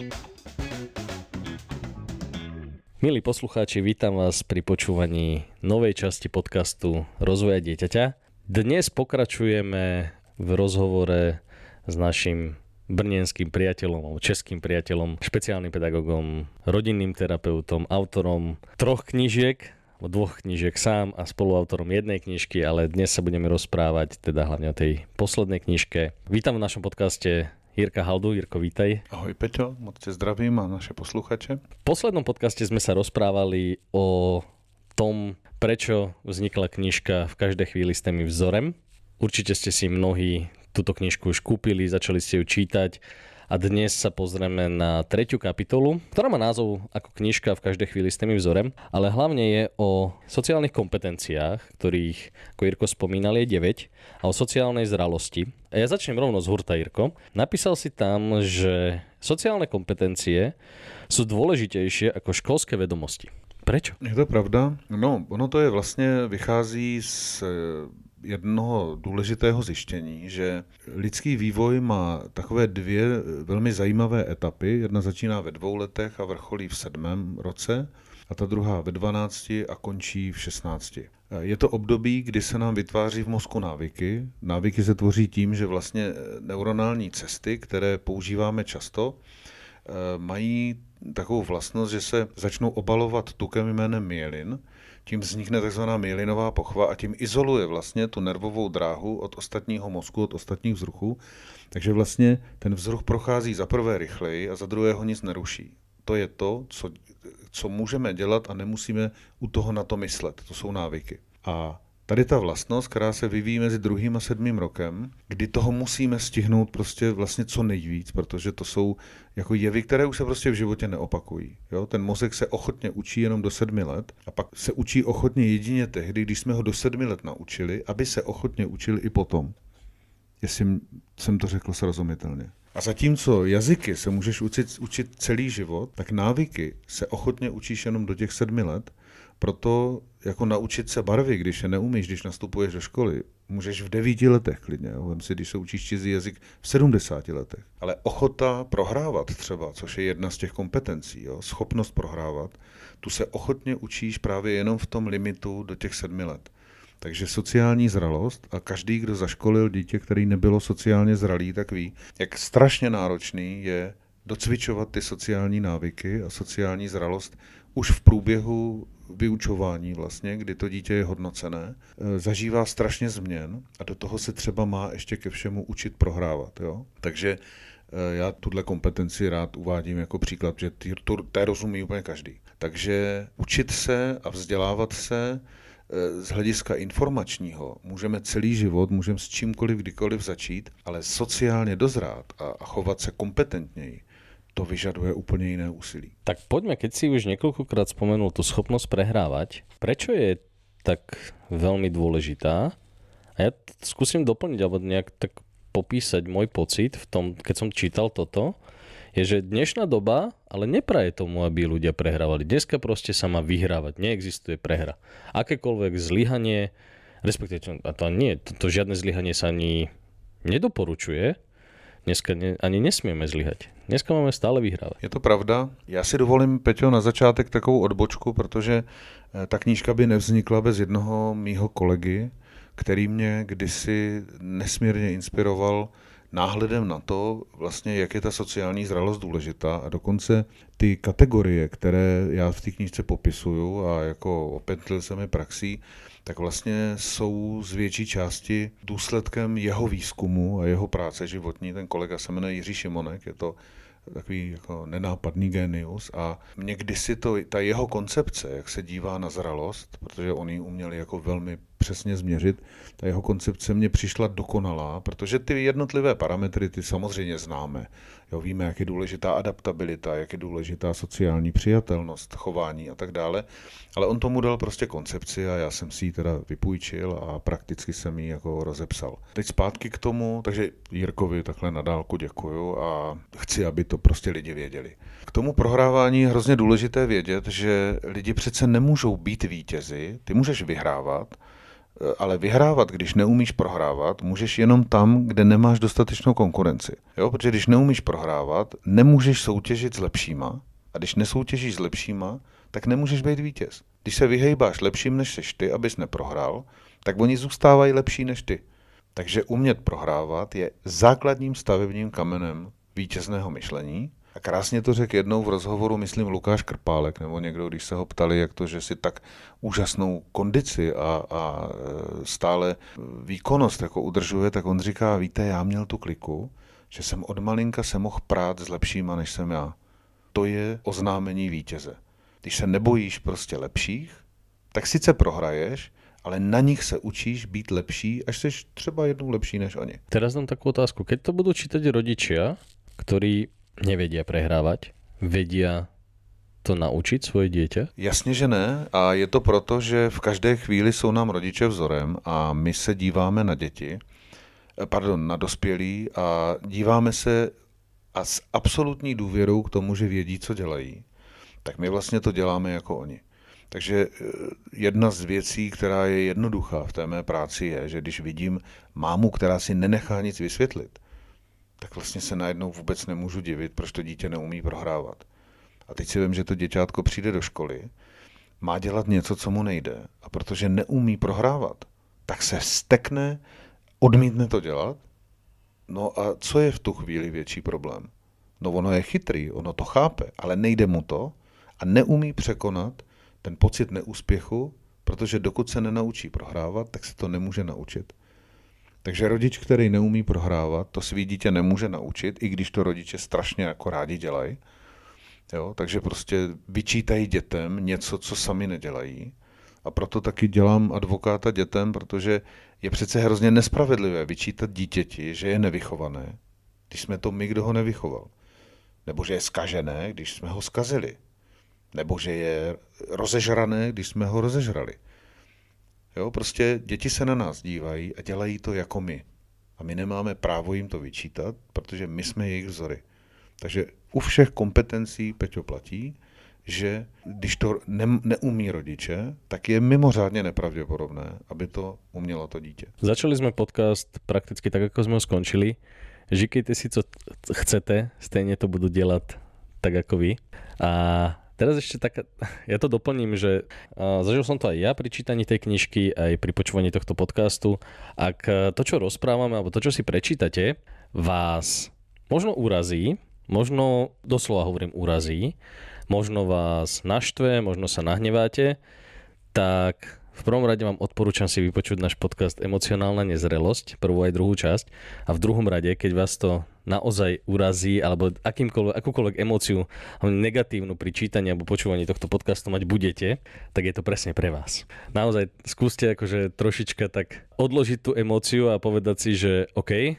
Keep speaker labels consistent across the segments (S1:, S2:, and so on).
S1: Milí poslucháči, vítam vás pri počúvaní novej časti podcastu Rozvoja dieťaťa. Dnes pokračujeme v rozhovore s našim brněnským priateľom, českým priateľom, špeciálnym pedagogom, rodinným terapeutom, autorom 3 knížiek, 2 knížiek sám a spoluautorom 1 knižky, ale dnes sa budeme rozprávať teda hlavne o tej poslednej knižke. Vítam v našom podcaste Jirka Haldu. Jirko, vítaj.
S2: Ahoj Peťo, moc tě zdravím a naše posluchače.
S1: V poslednom podcaste sme sa rozprávali o tom, prečo vznikla knižka V každej chvíli ste mi vzorem. Určite ste si mnohí túto knižku už kúpili, začali ste ju čítať a dnes sa pozrieme na 3. kapitolu, ktorá má názov ako knižka V každej chvíli ste mi vzorem, ale hlavne je o sociálnych kompetenciách, ktorých, ako Jirko spomínal, je 9, a o sociálnej zralosti. A ja začnem rovno z hurta, Jirko. Napísal si tam, že sociálne kompetencie sú dôležitejšie ako školské vedomosti. Prečo?
S2: Je to pravda? No, ono to je vlastně, vychází z jednoho důležitého zjištění, že lidský vývoj má takové 2 velmi zajímavé etapy. Jedna začíná ve 2 letech a vrcholí v 7. roce a ta druhá ve 12 a končí v 16. Je to období, kdy se nám vytváří v mozku návyky. Návyky se tvoří tím, že vlastně neuronální cesty, které používáme často, mají takovou vlastnost, že se začnou obalovat tukem jménem myelin. Tím vznikne takzvaná myelinová pochva a tím izoluje vlastně tu nervovou dráhu od ostatního mozku, od ostatních vzruchů. Takže vlastně ten vzruch prochází za prvé rychleji a za druhé ho nic neruší. To je to, co můžeme dělat a nemusíme u toho na to myslet. To jsou návyky. A tady ta vlastnost, která se vyvíjí mezi 2. a 7. rokem, kdy toho musíme stihnout prostě vlastně co nejvíc, protože to jsou jako jevy, které už se prostě v životě neopakují. Jo? Ten mozek se ochotně učí jenom do 7 let a pak se učí ochotně jedině tehdy, když jsme ho do 7 let naučili, aby se ochotně učil i potom. Jestli jsem to řekl srozumitelně. A zatímco jazyky se můžeš učit celý život, tak návyky se ochotně učíš jenom do těch 7 let. Proto jako naučit se barvy, když je neumíš, když nastupuješ do školy, můžeš v 9 letech klidně. Vem si, když se učíš cizí jazyk v 70 letech. Ale ochota prohrávat třeba, což je jedna z těch kompetencí, jo, schopnost prohrávat, tu se ochotně učíš právě jenom v tom limitu do těch 7 let. Takže sociální zralost, a každý, kdo zaškolil dítě, který nebylo sociálně zralý, tak ví, jak strašně náročný je docvičovat ty sociální návyky a sociální zralost už v průběhu vyučování vlastně, kdy to dítě je hodnocené, zažívá strašně změn a do toho se třeba má ještě ke všemu učit prohrávat. Jo? Takže já tuhle kompetenci rád uvádím jako příklad, že té rozumí úplně každý. Takže učit se a vzdělávat se z hlediska informačního můžeme celý život, můžeme s čímkoliv, kdykoliv začít, ale sociálně dozrát a chovat se kompetentněji, to vyžaduje úplně jiné úsilí.
S1: Tak poďme, keď si už niekoľkokrát spomenul tú schopnosť prehrávať, prečo je tak veľmi dôležitá? A ja skúsim doplniť, alebo nejak tak popísať môj pocit v tom, keď som čítal toto, je, že dnešná doba ale nepraje tomu, aby ľudia prehrávali. Dneska proste sa má vyhrávať, neexistuje prehra. Akékoľvek zlyhanie, respektíve, a to nie, to žiadne zlyhanie sa ani nedoporučuje, dneska ani nesmieme zlyhať. Dneska máme stále vyhrávať.
S2: Je to pravda. Já si dovolím, Peťo, na začátek takovou odbočku, protože ta knížka by nevznikla bez jednoho mýho kolegy, který mě kdysi nesmírně inspiroval náhledem na to, vlastně, jak je ta sociální zralost důležitá, a dokonce ty kategorie, které já v té knížce popisuju a jako opětlil jsem je praxí, tak vlastně jsou z větší části důsledkem jeho výzkumu a jeho práce životní. Ten kolega se jmenuje Jiří Šimonek, je to takový jako nenápadný génius a mě kdysi ta jeho koncepce, jak se dívá na zralost, protože oni uměli jako velmi přesně změřit, ta jeho koncepce mně přišla dokonalá, protože ty jednotlivé parametry ty samozřejmě známe. Jo, víme, jak je důležitá adaptabilita, jak je důležitá sociální přijatelnost, chování a tak dále, ale on tomu dal prostě koncepci a já jsem si ji teda vypůjčil a prakticky jsem ji jako rozepsal. Teď zpátky k tomu, takže Jirkovi takhle na dálku děkuju a chci, aby to prostě lidi věděli. K tomu prohrávání je hrozně důležité vědět, že lidi přece nemůžou být vítězi, ty můžeš vyhrávat, Ale vyhrávat, když neumíš prohrávat, můžeš jenom tam, kde nemáš dostatečnou konkurenci. Jo? Protože když neumíš prohrávat, nemůžeš soutěžit s lepšíma. A když nesoutěžíš s lepšíma, tak nemůžeš být vítěz. Když se vyhejbáš lepším než seš ty, abys neprohrál, tak oni zůstávají lepší než ty. Takže umět prohrávat je základním stavebním kamenem vítězného myšlení. A krásně to řekl jednou v rozhovoru, myslím, Lukáš Krpálek, nebo někdo, když se ho ptali, jak to, že si tak úžasnou kondici a stále výkonnost jako udržuje, tak on říká, víte, já měl tu kliku, že jsem od malinka se mohl prát s lepšíma, než jsem já. To je oznámení vítěze. Když se nebojíš prostě lepších, tak sice prohraješ, ale na nich se učíš být lepší, až seš třeba jednou lepší než oni.
S1: Teraz dám takú otázku. Keď to budú čítať rodičia, ktorí nevedia prehrávať, vedia to naučiť svoje dieťa?
S2: Jasně, že ne. A je to proto, že v každé chvíli jsou nám rodiče vzorem a my se díváme na na dospělí a díváme se a s absolutní důvěrou k tomu, že vědí, co dělají, tak my vlastně to děláme jako oni. Takže jedna z věcí, která je jednoduchá v té mé práci, je, že když vidím mámu, která si nenechá nic vysvětlit, tak vlastně se najednou vůbec nemůžu divit, proč to dítě neumí prohrávat. A teď si vím, že to děťátko přijde do školy, má dělat něco, co mu nejde, a protože neumí prohrávat, tak se stekne, odmítne to dělat. No a co je v tu chvíli větší problém? No ono je chytrý, ono to chápe, ale nejde mu to a neumí překonat ten pocit neúspěchu, protože dokud se nenaučí prohrávat, tak se to nemůže naučit. Takže rodič, který neumí prohrávat, to svý dítě nemůže naučit, i když to rodiče strašně jako rádi dělají. Jo? Takže prostě vyčítají dětem něco, co sami nedělají. A proto taky dělám advokáta dětem, protože je přece hrozně nespravedlivé vyčítat dítěti, že je nevychované, když jsme to my, kdo ho nevychoval. Nebo že je zkažené, když jsme ho zkazili. Nebo že je rozežrané, když jsme ho rozežrali. Jo, prostě děti se na nás dívají a dělají to jako my. A my nemáme právo jim to vyčítat, protože my jsme jejich vzory. Takže u všech kompetencí, Peťo, platí, že když to neumí rodiče, tak je mimořádně nepravděpodobné, aby to umělo to dítě.
S1: Začali sme podcast prakticky tak, ako sme ho skončili. Říkejte si, co chcete, stejne to budú delať tak, ako vy. A teraz ešte tak, ja to doplním, že zažil som to aj ja pri čítaní tej knižky, aj pri počúvaní tohto podcastu. Ak to, čo rozprávame, alebo to, čo si prečítate, vás možno urazí, možno doslova hovorím urazí, možno vás naštve, možno sa nahneváte, tak v prvom rade vám odporúčam si vypočuť náš podcast Emocionálna nezrelosť, prvú aj druhú časť. A v druhom rade, keď vás to naozaj urazí, alebo akúkoľvek emóciu negatívnu pri čítaní alebo počúvaní tohto podcastu mať budete, tak je to presne pre vás. Naozaj skúste akože trošička tak odložiť tú emóciu a povedať si, že OK,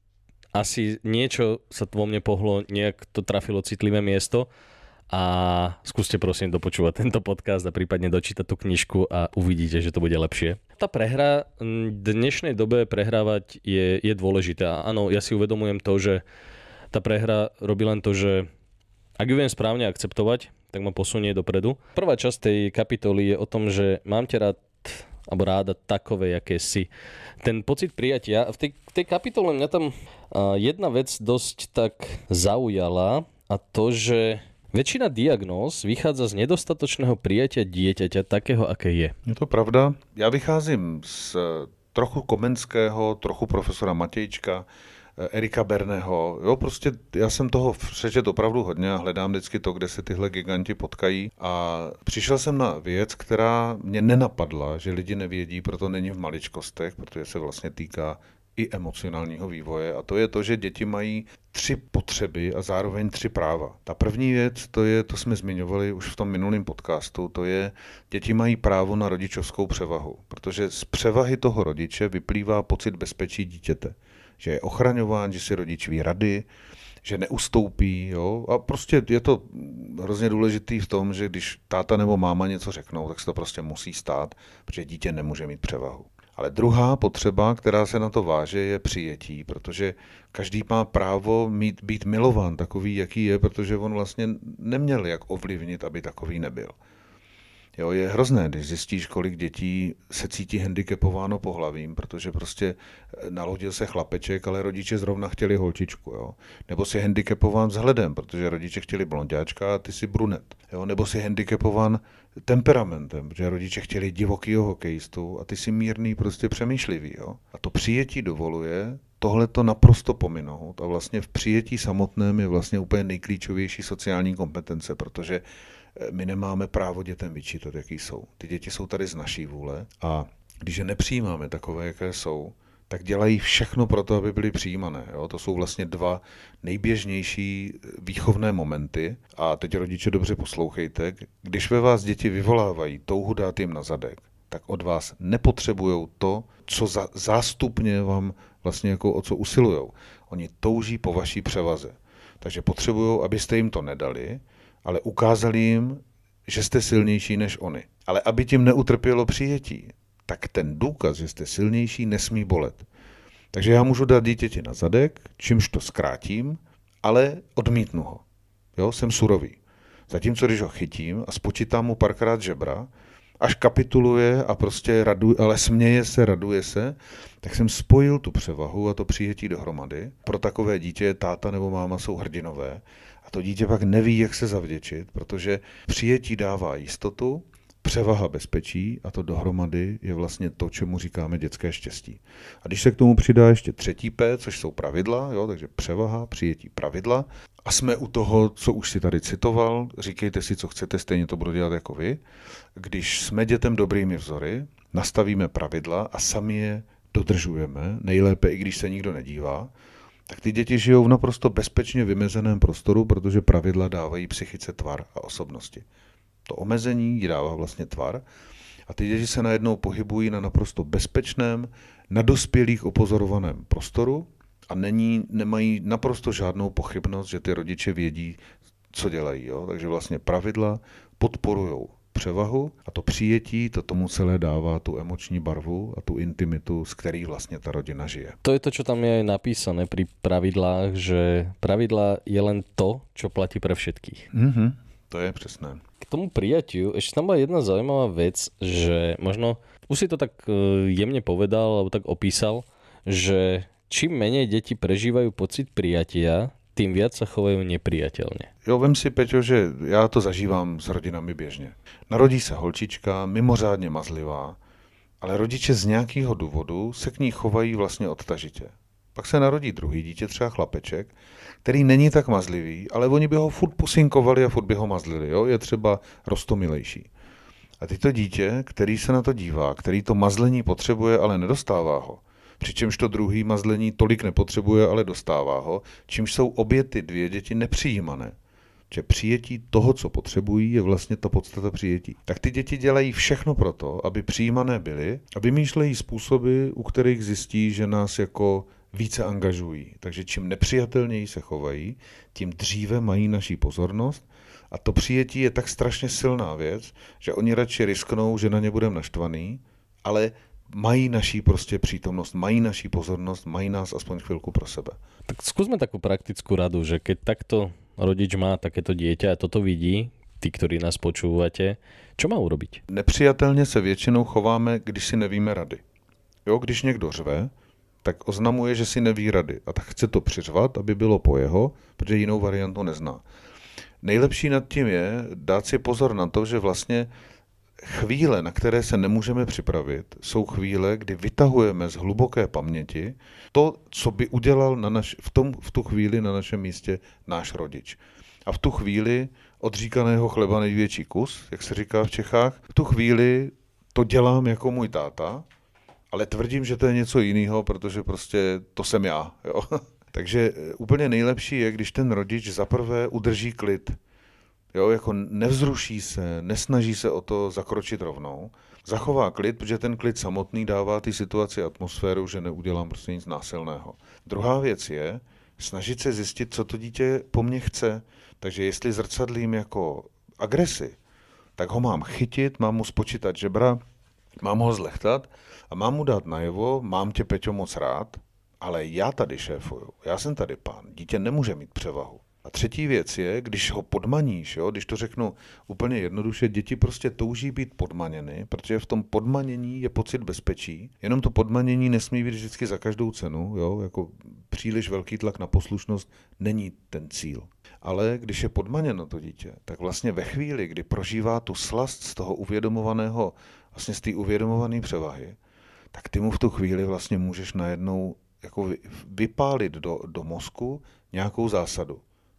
S1: asi niečo sa vo mne pohlo, nejak to trafilo citlivé miesto a skúste prosím dopočúvať tento podcast a prípadne dočítať tú knižku a uvidíte, že to bude lepšie. Tá prehra v dnešnej dobe prehrávať je dôležitá. Áno, ja si uvedomujem to, že tá prehra robí len to, že ak ju viem správne akceptovať, tak ma posunie dopredu. Prvá časť tej kapitoly je o tom, že mám ťa rád alebo ráda takové, aké si. Ten pocit prijatia, v tej kapitole mňa tam jedna vec dosť tak zaujala a to, že väčšina diagnóz vychádza z nedostatočného prijatia dieťaťa takého, aké je.
S2: Je to pravda. Já vycházím z trochu Komenského, trochu profesora Matějčka, Erika Berneho. Jo, prostě já jsem toho přečet opravdu hodně a hledám vždycky to, kde se tyhle giganti potkají. A přišel jsem na věc, která mě nenapadla, že lidi nevědí, proto není v maličkostech, protože se vlastně týká i emocionálního vývoje. A to je to, že děti mají 3 potřeby a zároveň 3 práva. Ta první věc, to jsme zmiňovali už v tom minulém podcastu, to je, děti mají právo na rodičovskou převahu. Protože z převahy toho rodiče vyplývá pocit bezpečí dítěte. Že je ochraňován, že si rodič ví rady, že neustoupí. Jo? A prostě je to hrozně důležitý v tom, že když táta nebo máma něco řeknou, tak se to prostě musí stát, protože dítě nemůže mít převahu. Ale druhá potřeba, která se na to váže, je přijetí, protože každý má právo být milován takový, jaký je, protože on vlastně neměl jak ovlivnit, aby takový nebyl. Jo, je hrozné, když zjistíš, kolik dětí se cítí handicapováno pohlavím, protože prostě nalodil se chlapeček, ale rodiče zrovna chtěli holčičku. Jo. Nebo si handicapován vzhledem, protože rodiče chtěli blonďáčka a ty si brunet. Jo. Nebo si handicapován temperamentem, protože rodiče chtěli divokýho hokejistu a ty si mírný, prostě přemýšlivý. Jo. A to přijetí dovoluje tohle to naprosto pominout a vlastně v přijetí samotném je vlastně úplně nejklíčovější sociální kompetence, protože my nemáme právo dětem vyčítat, jaký jsou. Ty děti jsou tady z naší vůle a když je nepřijímáme takové, jaké jsou, tak dělají všechno pro to, aby byly přijímané. Jo? To jsou vlastně dva nejběžnější výchovné momenty a teď rodiče dobře poslouchejte. Když ve vás děti vyvolávají touhu dát jim na zadek, tak od vás nepotřebujou to, co zástupně vám vlastně jako o co usilujou. Oni touží po vaší převaze. Takže potřebují, abyste jim to nedali, ale ukázali jim, že jste silnější než oni. Ale aby tím neutrpělo přijetí, tak ten důkaz, že jste silnější, nesmí bolet. Takže já můžu dát dítěti na zadek, čímž to zkrátím, ale odmítnu ho. Jo, jsem surový. Zatímco když ho chytím a spočítám mu párkrát žebra, až kapituluje a prostě ale směje se, raduje se, tak jsem spojil tu převahu a to přijetí dohromady. Pro takové dítě táta nebo máma jsou hrdinové a to dítě pak neví, jak se zavděčit, protože přijetí dává jistotu, převaha bezpečí a to dohromady je vlastně to, čemu říkáme dětské štěstí. A když se k tomu přidá ještě třetí P, což jsou pravidla, jo, takže převaha, přijetí, pravidla, a jsme u toho, co už si tady citoval, říkejte si, co chcete, stejně to budu dělat jako vy. Když jsme dětem dobrými vzory, nastavíme pravidla a sami je dodržujeme, nejlépe i když se nikdo nedívá, tak ty děti žijou v naprosto bezpečně vymezeném prostoru, protože pravidla dávají psychice tvar a osobnosti. To omezení jí dává vlastně tvar a ty děti se najednou pohybují na naprosto bezpečném, na dospělých opozorovaném prostoru a nemají naprosto žádnou pochybnost, že ty rodiče vědí, co dělají. Jo? Takže vlastně pravidla podporují převahu a to přijetí, to tomu celé dává tu emoční barvu a tu intimitu, z který vlastně ta rodina žije.
S1: To je to, čo tam je napísané pri pravidlách, že pravidla je len to, čo platí pre všetkých.
S2: To je přesné.
S1: K tomu prijatiu, ešte tam bola jedna zaujímavá vec, že možno, už si to tak jemne povedal, alebo tak opísal, že čím menej deti prežívajú pocit prijatia, tým viac sa chovajú nepriateľne.
S2: Jo, vem si, Peťo, že já to zažívám s rodinami běžně. Narodí se holčička, mimořádně mazlivá, ale rodiče z nějakého důvodu se k ní chovají vlastně odtažitě. Pak se narodí druhý dítě, třeba chlapeček, který není tak mazlivý, ale oni by ho furt pusinkovali a furt by ho mazlili. Jo? Je třeba roztomilejší. A teď to dítě, který se na to dívá, který to mazlení potřebuje, ale nedostává ho, přičemž to druhý mazlení tolik nepotřebuje, ale dostává ho, čímž jsou obě ty dvě děti nepřijímané. Že přijetí toho, co potřebují, je vlastně ta podstata přijetí. Tak ty děti dělají všechno pro to, aby přijímané byly a vymýšlejí způsoby, u kterých zjistí, že nás jako více angažují. Takže čím nepřijatelněji se chovají, tím dříve mají naší pozornost a to přijetí je tak strašně silná věc, že oni radši risknou, že na ně budeme naštvaný, ale mají naší prostě přítomnost, mají naší pozornost, mají nás aspoň chvilku pro sebe.
S1: Tak skúsme takú praktickú radu, že keď takto rodič má takéto dieťa a toto vidí, tí, ktorí nás počúvate, čo má urobiť?
S2: Nepřijatelně se většinou chováme, když si nevíme rady. Jo, když někdo řve, tak oznamuje, že si neví rady a tak chce to přiřvat, aby bylo po jeho, protože jinou variantu nezná. Nejlepší nad tím je dát si pozor na to, že vlastně chvíle, na které se nemůžeme připravit, jsou chvíle, kdy vytahujeme z hluboké paměti to, co by udělal v tu chvíli na našem místě náš rodič. A v tu chvíli odříkaného chleba největší kus, jak se říká v Čechách, v tu chvíli to dělám jako můj táta, ale tvrdím, že to je něco jiného, protože prostě to jsem já. Jo? Takže úplně nejlepší je, když ten rodič zaprvé udrží klid. Jo, jako nevzruší se, nesnaží se o to zakročit rovnou. Zachová klid, protože ten klid samotný dává ty situaci atmosféru, že neudělám prostě nic násilného. Druhá věc je snažit se zjistit, co to dítě po mně chce. Takže jestli zrcadlím jako agresi, tak ho mám chytit, mám mu spočítat žebra, mám ho zlehtat a mám mu dát najevo, mám tě, Peťo, moc rád, ale já tady šéfuju, já jsem tady pán, dítě nemůže mít převahu. A třetí věc je, když ho podmaníš, jo, když to řeknu úplně jednoduše, děti prostě touží být podmaněny, protože v tom podmanění je pocit bezpečí, jenom to podmanění nesmí být vždycky za každou cenu, jo, jako příliš velký tlak na poslušnost není ten cíl. Ale když je podmaněno to dítě, tak vlastně ve chvíli, kdy prožívá tu slast z toho uvědomovaného, vlastně z té uvědomované převahy, tak ty mu v tu chvíli vlastně můžeš najednou jako vypálit do mozku nějakou zásadu.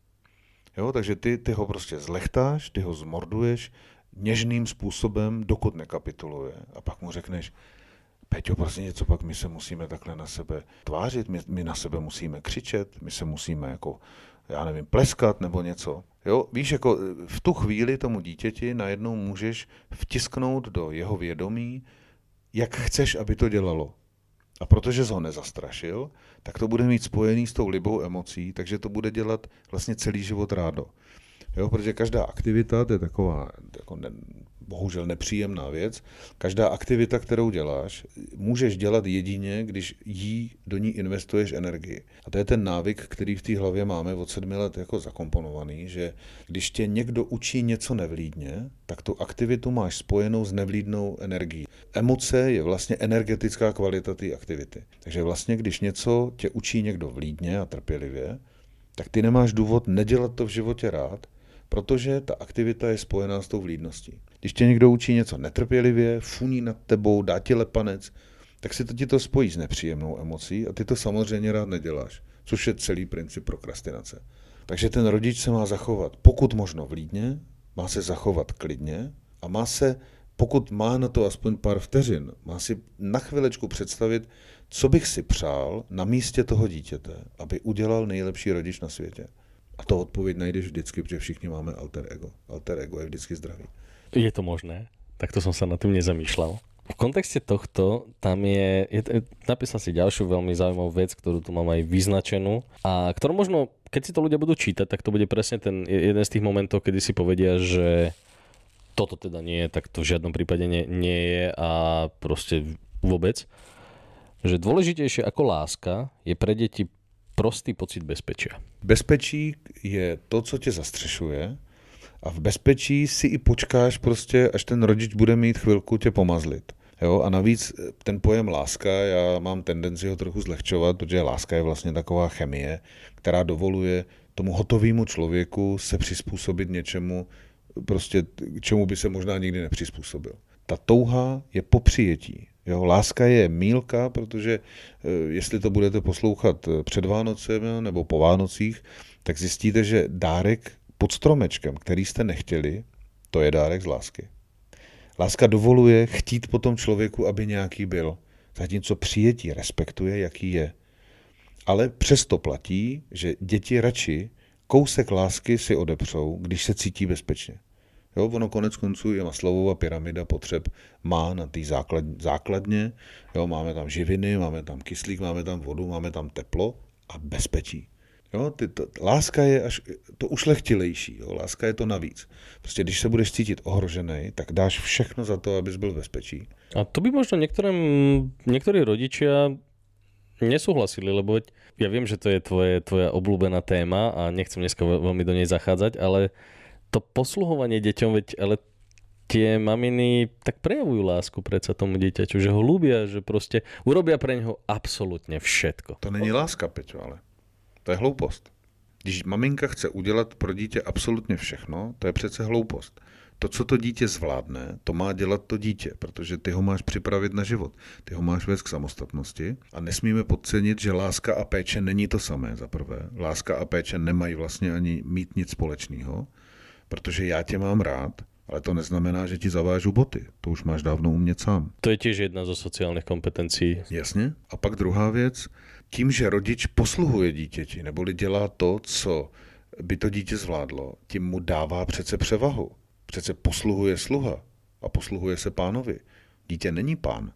S2: Jo, takže ty ho prostě zlechtáš, ty ho zmorduješ něžným způsobem, dokud nekapituluje. A pak mu řekneš, Peťo, prostě něco, pak my se musíme takhle na sebe tvářit, my na sebe musíme křičet, my se musíme jako, já nevím, pleskat nebo něco. Jo, víš, jako v tu chvíli tomu dítěti najednou můžeš vtisknout do jeho vědomí, jak chceš, aby to dělalo. A protože jsi ho nezastrašil, tak to bude mít spojený s tou libou emocí, takže to bude dělat vlastně celý život rádo. Jo, protože každá aktivita, to je taková jako bohužel nepříjemná věc, každá aktivita, kterou děláš, můžeš dělat jedině, když do ní investuješ energii. A to je ten návyk, který v té hlavě máme od 7 let jako zakomponovaný, že když tě někdo učí něco nevlídně, tak tu aktivitu máš spojenou s nevlídnou energií. Emoce je vlastně energetická kvalita té aktivity. Takže vlastně, když něco tě učí někdo vlídně a trpělivě, tak ty nemáš důvod nedělat to v životě rád, protože ta aktivita je spojená s tou vlídností. Když tě někdo učí něco netrpělivě, funí nad tebou, dá ti lepanec, tak si ti to spojí s nepříjemnou emocí a ty to samozřejmě rád neděláš, což je celý princip prokrastinace. Takže ten rodič se má zachovat pokud možno vlídně, má se zachovat klidně a má se, pokud má na to aspoň pár vteřin, má si na chvilečku představit, co bych si přál na místě toho dítěte, aby udělal nejlepší rodič na světě. A to odpověď najdeš vždycky, protože všichni máme alter ego. Alter ego je vždycky zdravý.
S1: Je to možné? Takto som sa nad tým nezamýšľal. V kontexte tohto tam napísal si ďalšiu veľmi zaujímavú vec, ktorú tu mám aj vyznačenú a ktorú možno, keď si to ľudia budú čítať, tak to bude presne ten jeden z tých momentov, kedy si povedia, že toto teda nie je, tak to v žiadnom prípade nie je a proste vôbec. Že dôležitejšie ako láska je pre deti prostý pocit bezpečia.
S2: Bezpečí je to, co tě zastřešuje a v bezpečí si i počkáš prostě, až ten rodič bude mít chvilku tě pomazlit. Jo? A navíc ten pojem láska, já mám tendenci ho trochu zlehčovat, protože láska je vlastně taková chemie, která dovoluje tomu hotovému člověku se přizpůsobit něčemu, prostě čemu by se možná nikdy nepřizpůsobil. Ta touha je po přijetí. Jo, láska je mýlka, protože jestli to budete poslouchat před Vánocem nebo po Vánocích, tak zjistíte, že dárek pod stromečkem, který jste nechtěli, to je dárek z lásky. Láska dovoluje chtít po tom člověku, aby nějaký byl, zatímco přijetí respektuje, jaký je. Ale přesto platí, že děti radši kousek lásky si odepřou, když se cítí bezpečně. Jo, ono konec konců je Maslowova pyramida potřeb má na té základně. Jo, máme tam živiny, máme tam kyslík, máme tam vodu, máme tam teplo a bezpečí. Jo, láska je až to ušlechtilejší, jo, láska je to navíc. Prostě když se budeš cítit ohrožený, tak dáš všechno za to, abys byl v bezpečí.
S1: A to by možno niektorí rodičia nesúhlasili, lebo ja viem, že to je tvoja obľúbená téma a nechcem dneska veľmi do nej zachádzať, ale to posluhovanie deťom, ale tie maminy tak prejavujú lásku predsa tomu dieťaťu, že ho ľúbia, že proste urobia pre neho absolútne všetko.
S2: To není láska, Peťo, ale to je hloupost. Když maminka chce udělat pro dítě absolutně všechno, to je přece hloupost. To, co to dítě zvládne, to má dělat to dítě, protože ty ho máš připravit na život. Ty ho máš vést k samostatnosti a nesmíme podcenit, že láska a péče není to samé za prvé. Láska a péče nemají vlastně ani mít nic společného, protože já tě mám rád, ale to neznamená, že ti zavážu boty. To už máš dávno umět sám.
S1: To je tiež jedna zo sociálnych kompetencií.
S2: Jasně. A pak druhá věc, tím, že rodič posluhuje dítěti, neboli dělá to, co by to dítě zvládlo, tím mu dává přece převahu. Přece posluhuje sluha a posluhuje se pánovi. Dítě není pán.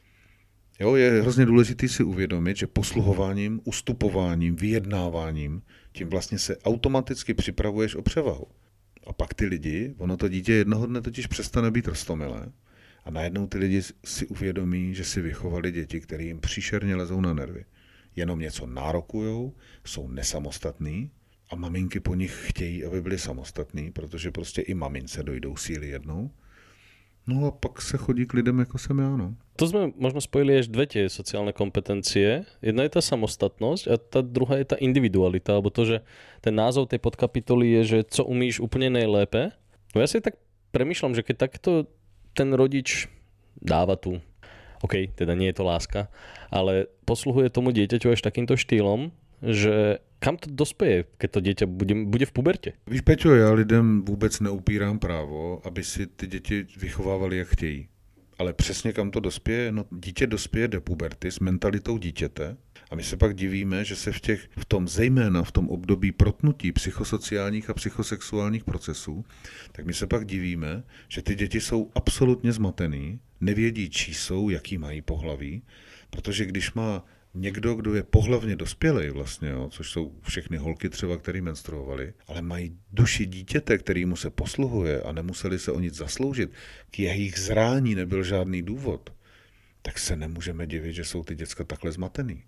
S2: Jo, je hrozně důležité si uvědomit, že posluhováním, ustupováním, vyjednáváním, tím vlastně se automaticky připravuješ o převahu. A pak ty lidi, ono to dítě jednoho dne totiž přestane být roztomilé a najednou ty lidi si uvědomí, že si vychovali děti, které jim příšerně lezou na nervy. Jenom něco nárokujou, jsou nesamostatní a maminky po nich chtějí, aby byli samostatní, protože prostě i mamince dojdou síly jednou. No a pak se chodí k lidem, jako jsem já, no.
S1: To sme možno spojili až dve tie sociálne kompetencie. Jedna je tá samostatnosť a tá druhá je tá individualita, alebo to, že ten názov tej podkapitoly je, že co umíš úplne najlépe. No ja si tak premýšľam, že keď takto ten rodič dáva tu, OK, teda nie je to láska, ale posluhuje tomu dieťaťu až takýmto štýlom, že kam to dospeje, keď to dieťa bude v puberte?
S2: Víš, Peťo, já lidem vůbec neupírám právo, aby si ty děti vychovávali, jak chtějí. Ale přesně kam to dospěje? No, dítě dospěje do puberty s mentalitou dítěte a my se pak divíme, že se zejména v tom období protnutí psychosociálních a psychosexuálních procesů, tak my se pak divíme, že ty děti jsou absolutně zmatený, nevědí, čí jsou, jaký mají pohlaví, protože když má někdo, kdo je pohlavně dospělej vlastně, jo, což jsou všechny holky třeba, které menstruovaly, ale mají duši dítěte, kterýmu se posluhuje a nemuseli se o nic zasloužit, k jejich zrání nebyl žádný důvod, tak se nemůžeme divit, že jsou ty děcka takhle zmatený.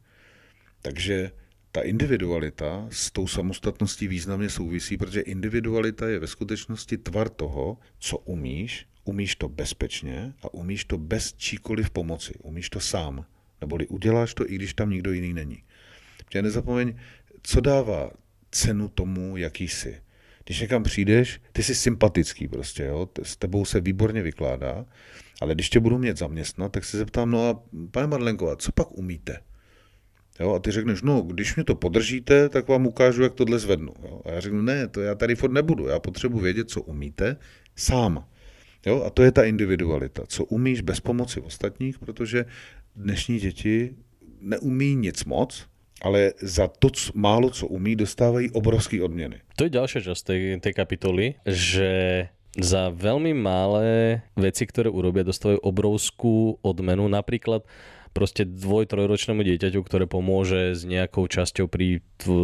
S2: Takže ta individualita s tou samostatností významně souvisí, protože individualita je ve skutečnosti tvar toho, co umíš to bezpečně a umíš to bez číkoliv pomoci, umíš to sám. Neboli uděláš to, i když tam nikdo jiný není. Protože nezapomeň, co dává cenu tomu, jaký jsi. Když někam přijdeš, ty jsi sympatický prostě, jo? S tebou se výborně vykládá, ale když tě budu mět zaměstnat, tak se zeptám, no a pane Madlenko, co pak umíte? Jo? A ty řekneš, no, když mě to podržíte, tak vám ukážu, jak tohle zvednu. Jo? A já řeknu, ne, to já tady furt nebudu, já potřebuji vědět, co umíte sám. Jo? A to je ta individualita, co umíš bez pomoci ostatních, protože dnešní děti neumí nic moc, ale za to málo, co umí, dostávají obrovské odměny.
S1: To je ďalšia časť tej kapitoly, že za veľmi malé veci, ktoré urobia, dostávajú obrovskú odmenu. Napríklad proste 2-3-ročnému dieťaťu, ktoré pomôže s nejakou časťou pri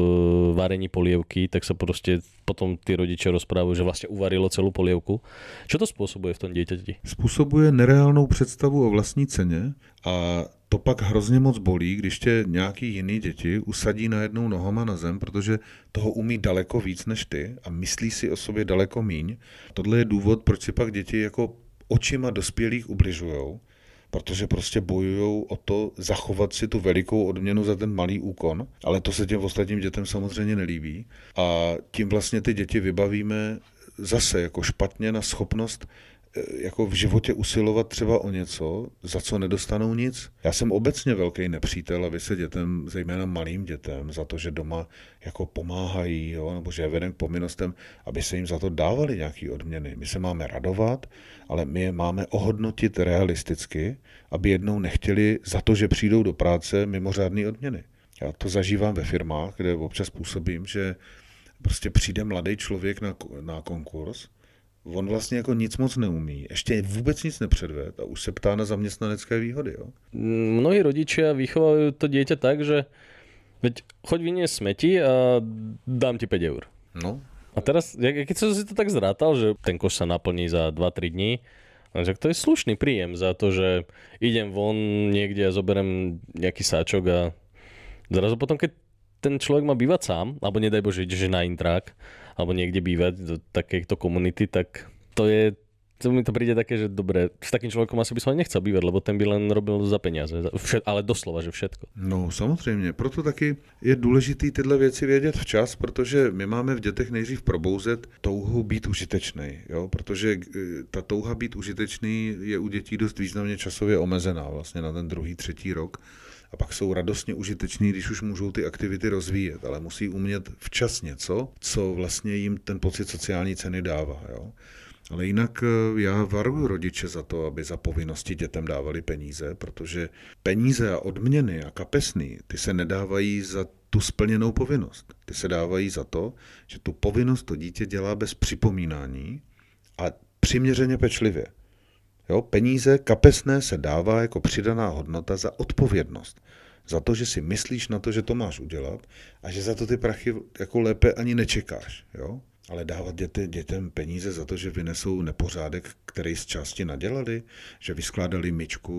S1: varení polievky, tak sa proste potom tí rodičia rozprávajú, že vlastne uvarilo celú polievku. Čo to spôsobuje v tom dieťati?
S2: Způsobuje nereálnou představu o vlastní ceně a to pak hrozně moc bolí, když tě nějaký jiný děti usadí najednou nohama na zem, protože toho umí daleko víc než ty a myslí si o sobě daleko míň. Tohle je důvod, proč si pak děti jako očima dospělých ubližujou, protože prostě bojujou o to zachovat si tu velikou odměnu za ten malý úkon, ale to se těm ostatním dětem samozřejmě nelíbí a tím vlastně ty děti vybavíme zase jako špatně na schopnost jako v životě usilovat třeba o něco, za co nedostanou nic. Já jsem obecně velký nepřítel a vy se dětem, zejména malým dětem, za to, že doma jako pomáhají, jo, nebo že je veden k povinnostem, aby se jim za to dávali nějaké odměny. My se máme radovat, ale my je máme ohodnotit realisticky, aby jednou nechtěli za to, že přijdou do práce, mimořádné odměny. Já to zažívám ve firmách, kde občas působím, že prostě přijde mladý člověk na konkurs, on vlastně jako nic moc neumí, ještě vůbec nic nepředved a už se ptá na zaměstnanecké výhody. Jo?
S1: Mnohí rodičia vychovajú to dieťa tak, že veď choď vyniesť smeti a dám ti 5 eur.
S2: No.
S1: A teraz, keď som si to tak zrátal, že ten koš sa naplní za 2-3 dní, takže to je slušný príjem za to, že idem von niekde a zoberiem nejaký sáčok a zrazu potom, keď ten človek má bývať sám, alebo nedaj Bože, ideš na intrák, alebo niekde bývať do takejto komunity, tak to mi to príde také, že dobre, s takým člověkom asi by som nechcel bývat, lebo ten by len robil za peníze, ale doslova, že všetko.
S2: No samozřejmě, proto taky je důležitý tyhle věci vědět včas, protože my máme v dětech nejdřív probouzet touhu být užitečný, jo? Protože ta touha být užitečný je u dětí dost významně časově omezená, vlastně na ten 2., 3. rok. A pak jsou radostně užiteční, když už můžou ty aktivity rozvíjet, ale musí umět včas něco, co vlastně jim ten pocit sociální ceny dává. Jo? Ale jinak já varuju rodiče za to, aby za povinnosti dětem dávali peníze, protože peníze a odměny a kapesný, ty se nedávají za tu splněnou povinnost. Ty se dávají za to, že tu povinnost to dítě dělá bez připomínání a přiměřeně pečlivě. Jo, peníze kapesné se dává jako přidaná hodnota za odpovědnost. Za to, že si myslíš na to, že to máš udělat a že za to ty prachy jako lépe ani nečekáš. Jo? Ale dávat dětem peníze za to, že vynesou nepořádek, který z části nadělali, že vyskládali myčku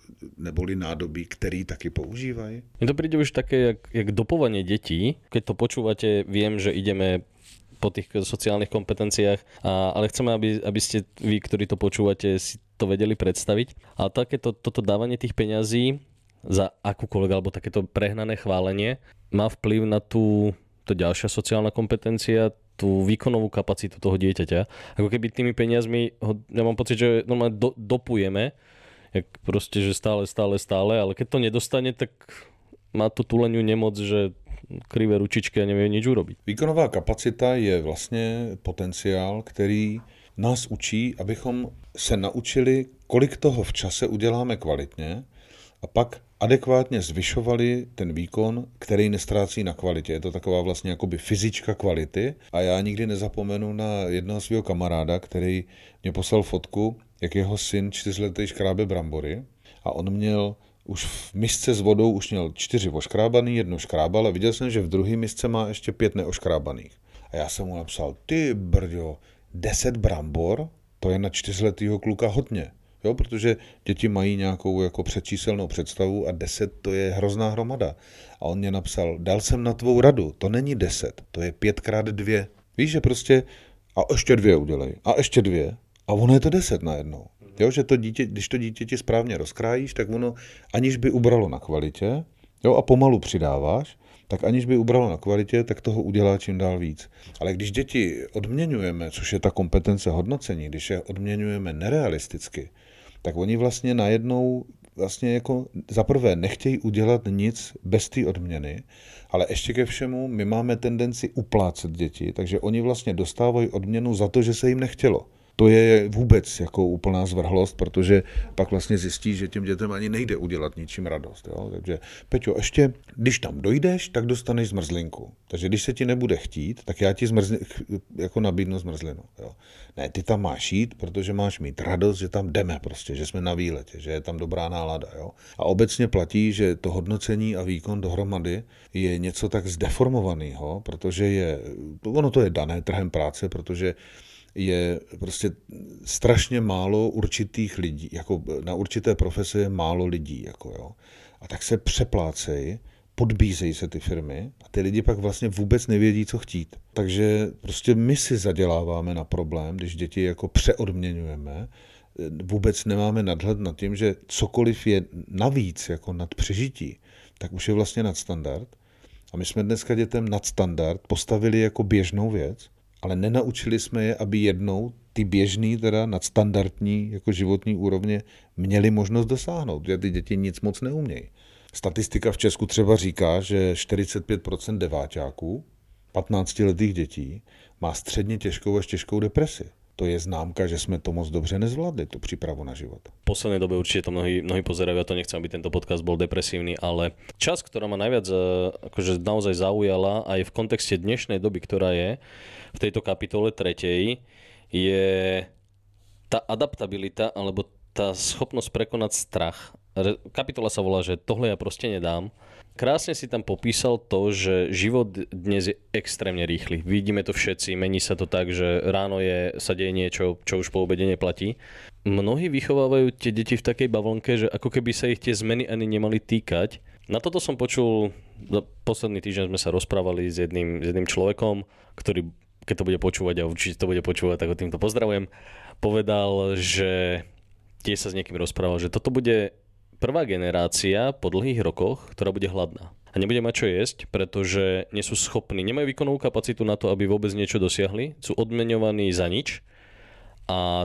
S2: neboli nádobí, který taky používají.
S1: Mně to príde už také, jak dopovanie detí. Keď to počúvate, viem, že ideme po tých sociálnych kompetenciách, ale chceme, aby ste vy, ktorí to počúvate, si to vedeli predstaviť. A toto dávanie tých peňazí za akúkoľvek, alebo takéto prehnané chválenie má vplyv na to ďalšia sociálna kompetencia, tú výkonovú kapacitu toho dieťaťa. Ako keby tými peniazmi, ja mám pocit, že normálne dopujeme, jak proste, že stále, ale keď to nedostane, tak má tu tuleniu nemoc, že krivé ručičky a nevie nič urobiť.
S2: Výkonová kapacita je vlastně potenciál, který nás učí, abychom se naučili, kolik toho v čase uděláme kvalitně a pak adekvátně zvyšovali ten výkon, který nestrácí na kvalitě. Je to taková vlastně jakoby fyzička kvality a já nikdy nezapomenu na jednoho svého kamaráda, který mě poslal fotku, jak jeho syn 4letý škrábe brambory a on měl už v misce s vodou už měl 4 oškrábaný, 1 škrábal a viděl jsem, že v druhé misce má ještě 5 neoškrábaných. A já jsem mu napsal, ty brďo, 10 brambor, to je na 4letýho kluka hodně. Jo, protože děti mají nějakou jako předčíselnou představu a 10 to je hrozná hromada. A on mě napsal, dal jsem na tvou radu, to není 10, to je 5x2. Víš, že prostě a ještě 2 udělej, a ještě 2 a ono je to 10 najednou. Jo, že to dítě, když to dítěti správně rozkrájíš, tak ono, aniž by ubralo na kvalitě, jo, a pomalu přidáváš, tak aniž by ubralo na kvalitě, tak toho udělá čím dál víc. Ale když děti odměňujeme, což je ta kompetence hodnocení, když je odměňujeme nerealisticky, tak oni vlastně najednou vlastně jako zaprvé nechtějí udělat nic bez té odměny, ale ještě ke všemu my máme tendenci uplácet děti, takže oni vlastně dostávají odměnu za to, že se jim nechtělo. To je vůbec jako úplná zvrhlost, protože pak vlastně zjistí, že těm dětem ani nejde udělat ničím radost. Jo? Takže Peťo, ještě, když tam dojdeš, tak dostaneš zmrzlinku. Takže když se ti nebude chtít, tak já ti jako nabídnu zmrzlinu. Jo? Ne, ty tam máš jít, protože máš mít radost, že tam jdeme prostě, že jsme na výletě, že je tam dobrá nálada. Jo? A obecně platí, že to hodnocení a výkon dohromady je něco tak zdeformovaného, protože ono to je dané trhem práce, protože je prostě strašně málo určitých lidí, jako na určité profese je málo lidí, jako jo. A tak se přeplácejí, podbízejí se ty firmy a ty lidi pak vlastně vůbec nevědí, co chtít. Takže prostě my si zaděláváme na problém, když děti jako přeodměňujeme, vůbec nemáme nadhled nad tím, že cokoliv je navíc jako nad přežití, tak už je vlastně nadstandard. A my jsme dneska dětem nadstandard postavili jako běžnou věc, ale nenaučili jsme je, aby jednou ty běžný, teda nadstandardní jako životní úrovně měli možnost dosáhnout, protože ty děti nic moc neumějí. Statistika v Česku třeba říká, že 45% deváťáků, 15letých dětí, má středně těžkou až těžkou depresi. To je známka, že jsme to moc dobře nezvládli, tu přípravu na život.
S1: V poslednej dobe určite to mnohí pozerajú, ja to nechcem, aby tento podcast bol depresívny, ale časť, ktorá ma najviac akože naozaj zaujala aj v kontexte dnešnej doby, ktorá je v tejto kapitole 3, je tá adaptabilita alebo tá schopnosť prekonať strach. Kapitola sa volá, že tohle ja proste nedám. Krásne si tam popísal to, že život dnes je extrémne rýchly. Vidíme to všetci, mení sa to tak, že ráno sa deje niečo, čo už po obede neplatí. Mnohí vychovávajú tie deti v takej bavlnke, že ako keby sa ich tie zmeny ani nemali týkať. Na toto som počul, posledný týždeň sme sa rozprávali s jedným človekom, ktorý, keď to bude počúvať a určite to bude počúvať, tak ho týmto pozdravujem, povedal, že tiež sa s niekým rozprával, že toto bude prvá generácia po dlhých rokoch, ktorá bude hladná. A nebude mať čo jesť, pretože nie sú schopní, nemajú výkonovú kapacitu na to, aby vôbec niečo dosiahli, sú odmeňovaní za nič a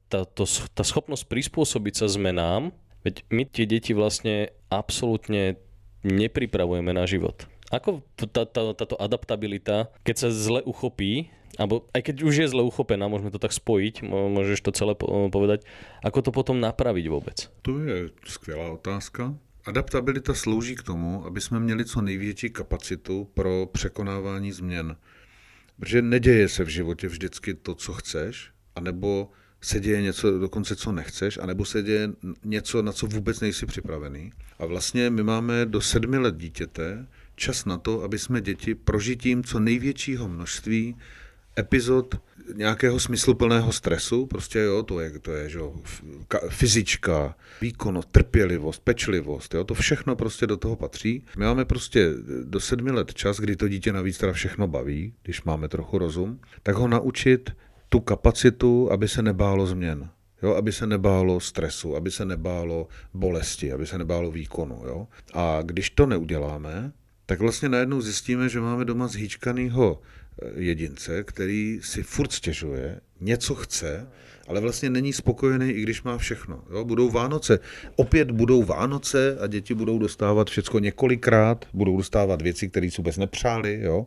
S1: tá schopnosť prispôsobiť sa zmenám, veď my tie deti vlastne absolútne nepripravujeme na život. Ako táto adaptabilita, keď sa zle uchopí, alebo aj keď už je zle uchopená, môžeme to tak spojiť, môžeš to celé povedať, ako to potom napraviť vôbec?
S2: To je skvělá otázka. Adaptabilita slouží k tomu, aby jsme měli co největší kapacitu pro překonávání změn. Protože neděje se v životě vždycky to, co chceš, anebo se děje něco dokonce, co nechceš, anebo se děje něco, na co vůbec nejsi připravený. A vlastně my máme do 7 let dítěte čas na to, aby jsme děti prožitím co největšího množství epizod nějakého smysluplného stresu, prostě jo, to je že, fyzička, výkonnost, trpělivost, pečlivost, jo, to všechno prostě do toho patří. My máme prostě do 7 let čas, kdy to dítě navíc teda všechno baví, když máme trochu rozum, tak ho naučit tu kapacitu, aby se nebálo změn. Jo, aby se nebálo stresu, aby se nebálo bolesti, aby se nebálo výkonu. Jo. A když to neuděláme, tak vlastně najednou zjistíme, že máme doma zhýčkanýho jedince, který si furt stěžuje, něco chce, ale vlastně není spokojený, i když má všechno. Jo. Budou Vánoce, opět budou Vánoce a děti budou dostávat všecko několikrát, budou dostávat věci, které si vůbec nepřáli. Jo.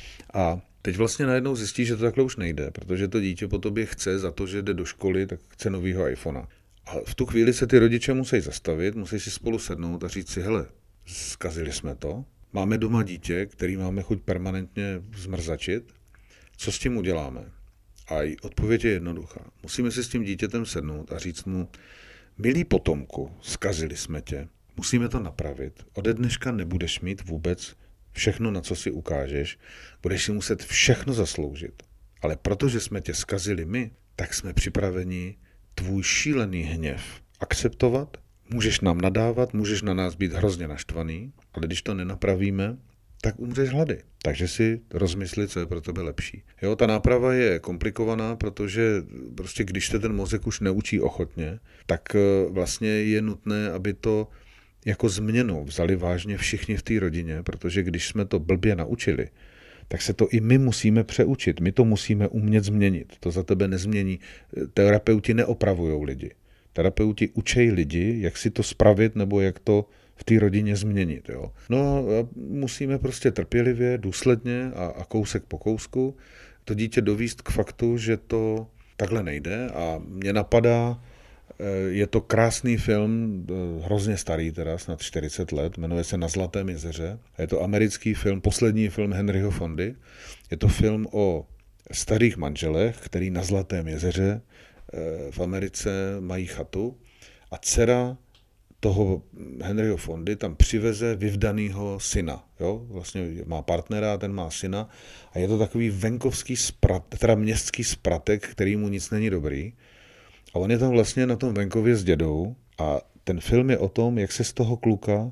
S2: A teď vlastně najednou zjistí, že to takhle už nejde, protože to dítě po tobě chce za to, že jde do školy, tak chce novýho iPhona. A v tu chvíli se ty rodiče musí zastavit, musí si spolu sednout a říct si, hele, zkazili jsme to, máme doma dítě, který máme chuť permanentně zmrzačit, co s tím uděláme? A odpověď je jednoduchá. Musíme si s tím dítětem sednout a říct mu, milý potomku, zkazili jsme tě, musíme to napravit, ode dneška nebudeš mít vůbec všechno, na co si ukážeš, budeš si muset všechno zasloužit. Ale protože jsme tě zkazili my, tak jsme připraveni tvůj šílený hněv akceptovat, můžeš nám nadávat, můžeš na nás být hrozně naštvaný, ale když to nenapravíme, tak umřeš hlady. Takže si rozmysli, co je pro tebe lepší. Jo, ta náprava je komplikovaná, protože prostě když se ten mozek už neučí ochotně, tak vlastně je nutné, aby to jako změnu vzali vážně všichni v té rodině, protože když jsme to blbě naučili, tak se to i my musíme přeučit. My to musíme umět změnit. To za tebe nezmění. Terapeuti neopravujou lidi. Terapeuti učí lidi, jak si to spravit nebo jak to v té rodině změnit. Jo. No a musíme prostě trpělivě, důsledně a kousek po kousku to dítě dovíst k faktu, že to takhle nejde a mě napadá, je to krásný film, hrozně starý teda, snad 40 let, jmenuje se Na zlatém jezeře. Je to americký film, poslední film Henryho Fondy. Je to film o starých manželech, který na Zlatém jezeře v Americe mají chatu a dcera toho Henryho Fondy tam přiveze vyvdanýho syna. Jo? Vlastně má partnera, ten má syna a je to takový venkovský teda městský spratek, který mu nic není dobrý. A on je tam vlastně na tom venkově s dědou a ten film je o tom, jak se z toho kluka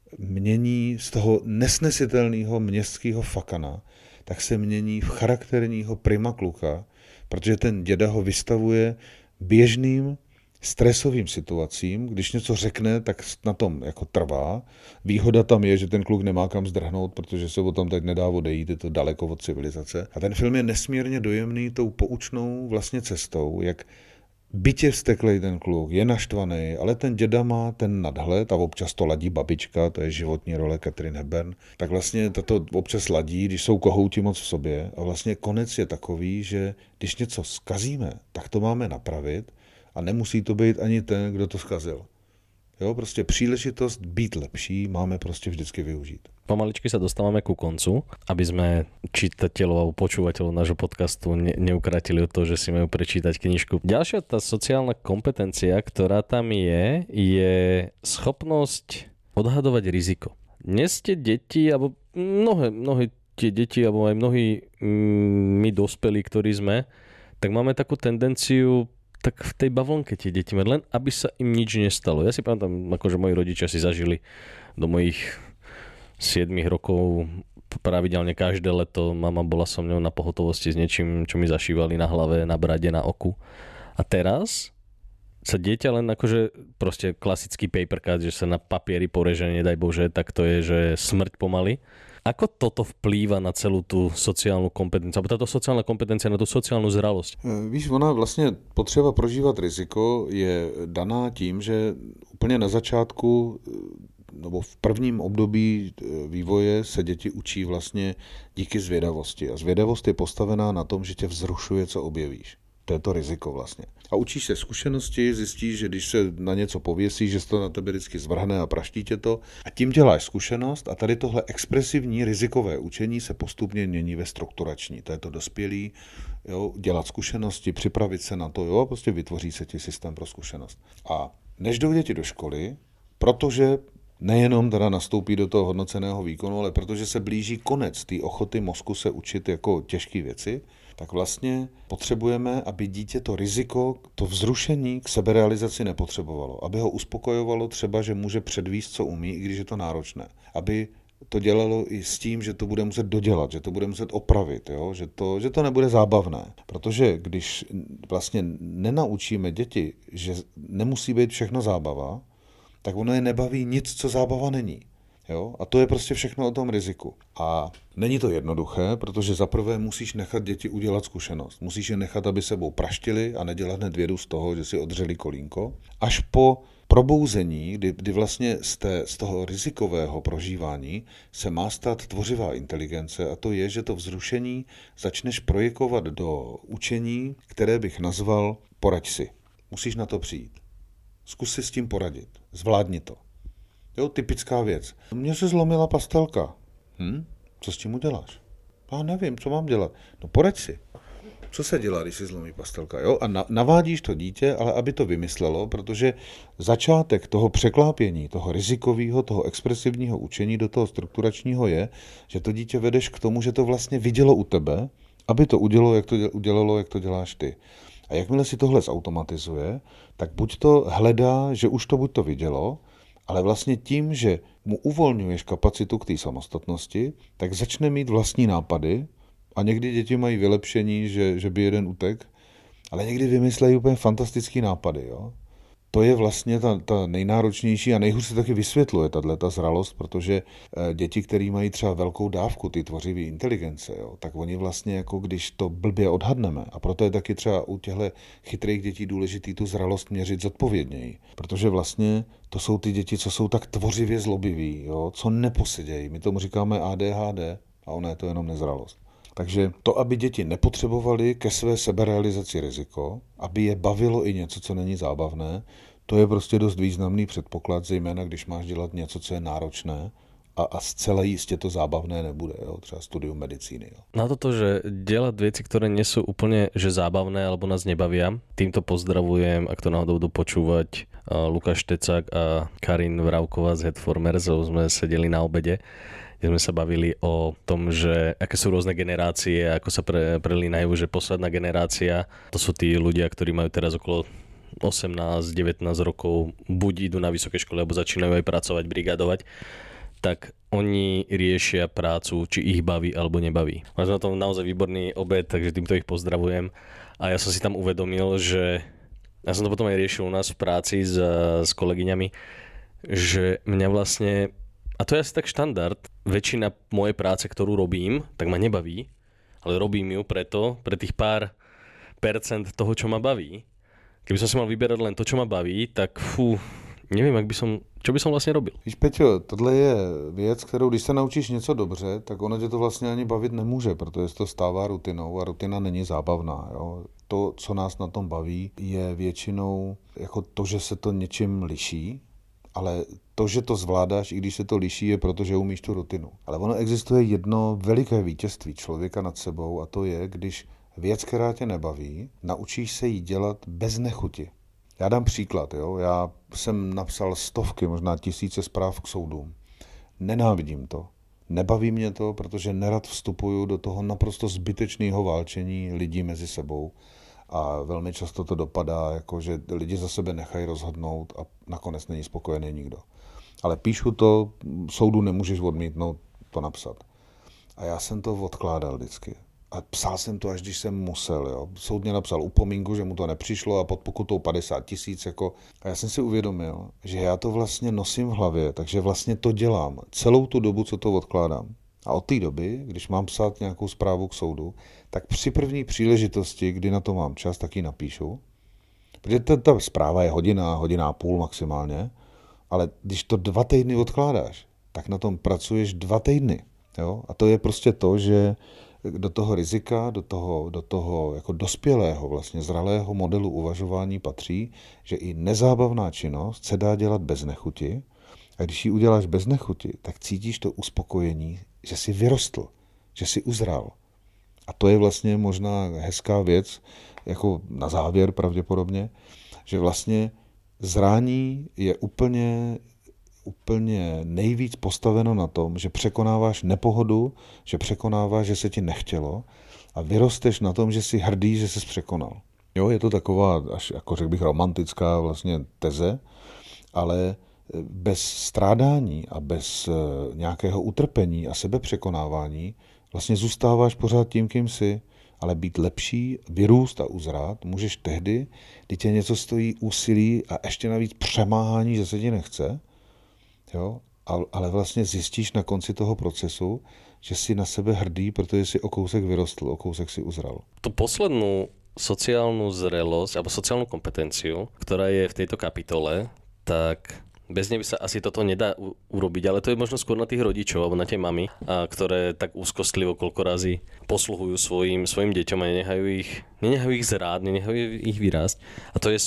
S2: mění, z toho nesnesitelného městského fakana, tak se mění v charakterního prima kluka, protože ten děda ho vystavuje běžným stresovým situacím, když něco řekne, tak na tom jako trvá. Výhoda tam je, že ten kluk nemá kam zdrhnout, protože se o tom teď nedá odejít, je to daleko od civilizace. A ten film je nesmírně dojemný tou poučnou vlastně cestou, jak bytě vzteklej ten kluk, je naštvaný, ale ten děda má ten nadhled a občas to ladí babička, to je životní role Katharine Hepburn, tak vlastně tato občas ladí, když jsou kohouti moc v sobě a vlastně konec je takový, že když něco zkazíme, tak to máme napravit a nemusí to být ani ten, kdo to zkazil. Jo, prostě příležitost být lepší máme prostě vždycky využít.
S1: Pomaličky sa dostávame ku koncu, aby sme čitateľov alebo počúvateľov nášho podcastu neukratili od toho, že si majú prečítať knižku. Ďalšia tá sociálna kompetencia, ktorá tam je schopnosť odhadovať riziko. Dnes ste deti, alebo mnohé tie deti, alebo aj mnohí my dospelí, ktorí sme, tak máme takú tendenciu tak v tej bavlnke tie deti mať, len aby sa im nič nestalo. Ja si pamätám, akože moji rodičia si zažili do mojich 7 rokov pravidelne každé leto. Mama bola so mnou na pohotovosti s niečím, čo mi zašívali na hlave, na brade, na oku. A teraz sa dieťa len akože proste klasický paper cut, že sa na papieri poreže, nedaj Bože, tak to je, že smrť pomaly. Ako toto vplýva na celú tú sociálnu kompetenciu, alebo táto sociálna kompetencia na tú sociálnu zralosť?
S2: Víš, ona vlastně potřeba prožívat riziko je daná tím, že úplně na začátku nebo v prvním období vývoje se děti učí vlastně díky zvědavosti. A zvědavost je postavená na tom, že tě vzrušuje, co objevíš. To je to riziko vlastně. A učíš se zkušenosti, zjistíš, že když se na něco pověsí, že se to na tebe vždycky zvrhne a praští tě to. A tím děláš zkušenost a tady tohle expresivní rizikové učení se postupně mění ve strukturační. To je to dospělý, jo, dělat zkušenosti, připravit se na to, jo, prostě vytvoří se ti systém pro zkušenost. A než jdou děti do školy, protože nejenom teda nastoupí do toho hodnoceného výkonu, ale protože se blíží konec té ochoty mozku se učit jako těžké věci, tak vlastně potřebujeme, aby dítě to riziko, to vzrušení k seberealizaci nepotřebovalo. Aby ho uspokojovalo třeba, že může předvíst, co umí, i když je to náročné. Aby to dělalo i s tím, že to bude muset dodělat, že to bude muset opravit, jo? Že to nebude zábavné. Protože když vlastně nenaučíme děti, že nemusí být všechno zábava, tak ono je nebaví nic, co zábava není. Jo? A to je prostě všechno o tom riziku. A není to jednoduché, protože zaprvé musíš nechat děti udělat zkušenost. Musíš je nechat, aby sebou praštili a nedělat hned vědu z toho, že si odřeli kolínko. Až po probouzení, kdy vlastně z toho rizikového prožívání se má stát tvořivá inteligence, a to je, že to vzrušení začneš projekovat do učení, které bych nazval poraď si. Musíš na to přijít. Zkus si s tím poradit. Zvládni to. Jo, typická věc. Mně se zlomila pastelka. Co s tím uděláš? Já nevím, co mám dělat. No poraď si. Co se dělá, když se zlomí pastelka? Jo? A navádíš to dítě, ale aby to vymyslelo, protože začátek toho překlápění, toho rizikového, toho expresivního učení do toho strukturačního je, že to dítě vedeš k tomu, že to vlastně vidělo u tebe, aby to udělalo, jak to děláš ty. A jakmile si tohle zautomatizuje, tak buď to hledá, že už to buď to vidělo, ale vlastně tím, že mu uvolňuješ kapacitu k té samostatnosti, tak začne mít vlastní nápady a někdy děti mají vylepšení, že by jeden utek, ale někdy vymyslejí úplně fantastický nápady. Jo? To je vlastně ta nejnáročnější a nejhůř se taky vysvětluje ta zralost, protože děti, které mají třeba velkou dávku ty tvořivé inteligence, jo, tak oni vlastně jako když to blbě odhadneme, a proto je taky třeba u těchto chytrých dětí důležitý tu zralost měřit zodpovědněji, protože vlastně to jsou ty děti, co jsou tak tvořivě zlobiví, jo, co neposedějí. My tomu říkáme ADHD a ono je to jenom nezralost. Takže to, aby děti nepotřebovaly ke své seberealizaci riziko, aby je bavilo i něco, co není zábavné, to je prostě dost významný předpoklad, zejména když máš dělat něco, co je náročné a zcela jistě to zábavné nebude, jo? Třeba studium medicíny. Jo?
S1: Na toto, že dělat věci, ktoré nie sú úplne že zábavné alebo nás nebavia, týmto pozdravujem, ak to náhodou budú počúvať Lukáš Tecák a Karin Vravková z Headformers, sme sedeli na obede, kde sme sa bavili o tom, že aké sú rôzne generácie, ako sa prelínajú, že posledná generácia, to sú tí ľudia, ktorí majú teraz okolo 18-19 rokov, buď idú na vysoké škole, alebo začínajú aj pracovať, brigádovať, tak oni riešia prácu, či ich baví alebo nebaví. Mali sme na tom naozaj výborný obed, takže týmto ich pozdravujem. A ja som si tam uvedomil, že ja som to potom aj riešil u nás v práci s kolegyňami, že mňa vlastne, a to je asi tak štandard, väčšina mojej práce, ktorú robím, tak ma nebaví, ale robím ju pre tých pár percent toho, čo ma baví. Keby som si mal vyberať len to, čo ma baví, tak nevím, čo by som vlastně robil.
S2: Víš, Peťo, tohle je věc, kterou když se naučíš něco dobře, tak ono tě to vlastně ani bavit nemůže, protože se to stává rutinou a rutina není zábavná. Jo? To, co nás na tom baví, je většinou jako to, že se to něčím liší, ale to, že to zvládáš, i když se to liší, je proto, že umíš tu rutinu. Ale ono existuje jedno veliké vítězství člověka nad sebou a to je, když věc, která tě nebaví, naučíš se jí dělat bez nechuti. Já dám příklad, jo? Já jsem napsal stovky, možná tisíce zpráv k soudům. Nenávidím to. Nebaví mě to, protože nerad vstupuju do toho naprosto zbytečného válčení lidí mezi sebou. A velmi často to dopadá, jako že lidi za sebe nechají rozhodnout a nakonec není spokojený nikdo. Ale píšu to, soudu nemůžeš odmítnout to napsat. A já jsem to odkládal vždycky. A psal jsem to, až když jsem musel. Jo. Soud mě napsal upomínku, že mu to nepřišlo a pod pokutou 50 000. Jako. A já jsem si uvědomil, že já to vlastně nosím v hlavě, takže vlastně to dělám celou tu dobu, co to odkládám. A od té doby, když mám psát nějakou zprávu k soudu, tak při první příležitosti, kdy na to mám čas, tak ji napíšu. Protože ta zpráva je hodina a půl maximálně, ale když to 2 týdny odkládáš, tak na tom pracuješ 2 týdny. Jo? A to je prostě to, že do toho rizika, do toho jako dospělého, vlastně zralého modelu uvažování patří, že i nezábavná činnost se dá dělat bez nechuti. A když ji uděláš bez nechuti, tak cítíš to uspokojení, že jsi vyrostl, že jsi uzrál. A to je vlastně možná hezká věc, jako na závěr pravděpodobně, že vlastně zrání je úplně úplně nejvíc postaveno na tom, že překonáváš nepohodu, že překonáváš, že se ti nechtělo a vyrosteš na tom, že jsi hrdý, že jsi překonal. Jo, je to taková, až jako řekl bych, romantická vlastně teze, ale bez strádání a bez nějakého utrpení a sebepřekonávání vlastně zůstáváš pořád tím, kým jsi, ale být lepší, vyrůst a uzrát můžeš tehdy, kdy tě něco stojí úsilí a ještě navíc přemáhání, že se ti nechce, jo? Ale vlastně zjistíš na konci toho procesu, že jsi na sebe hrdý, protože jsi o kousek vyrostl, o kousek si uzral.
S1: Tu poslednú sociálnu zrelosť alebo sociálnu kompetenciu, ktorá je v tejto kapitole, tak bez nej by sa asi toto nedá urobiť, ale to je možno skôr na tých rodičov alebo na tie mamy, ktoré tak úzkostlivo koľko razy posluhujú svojim deťom a nenechajú ich zrád, nenechajú ich vyrásť. A to je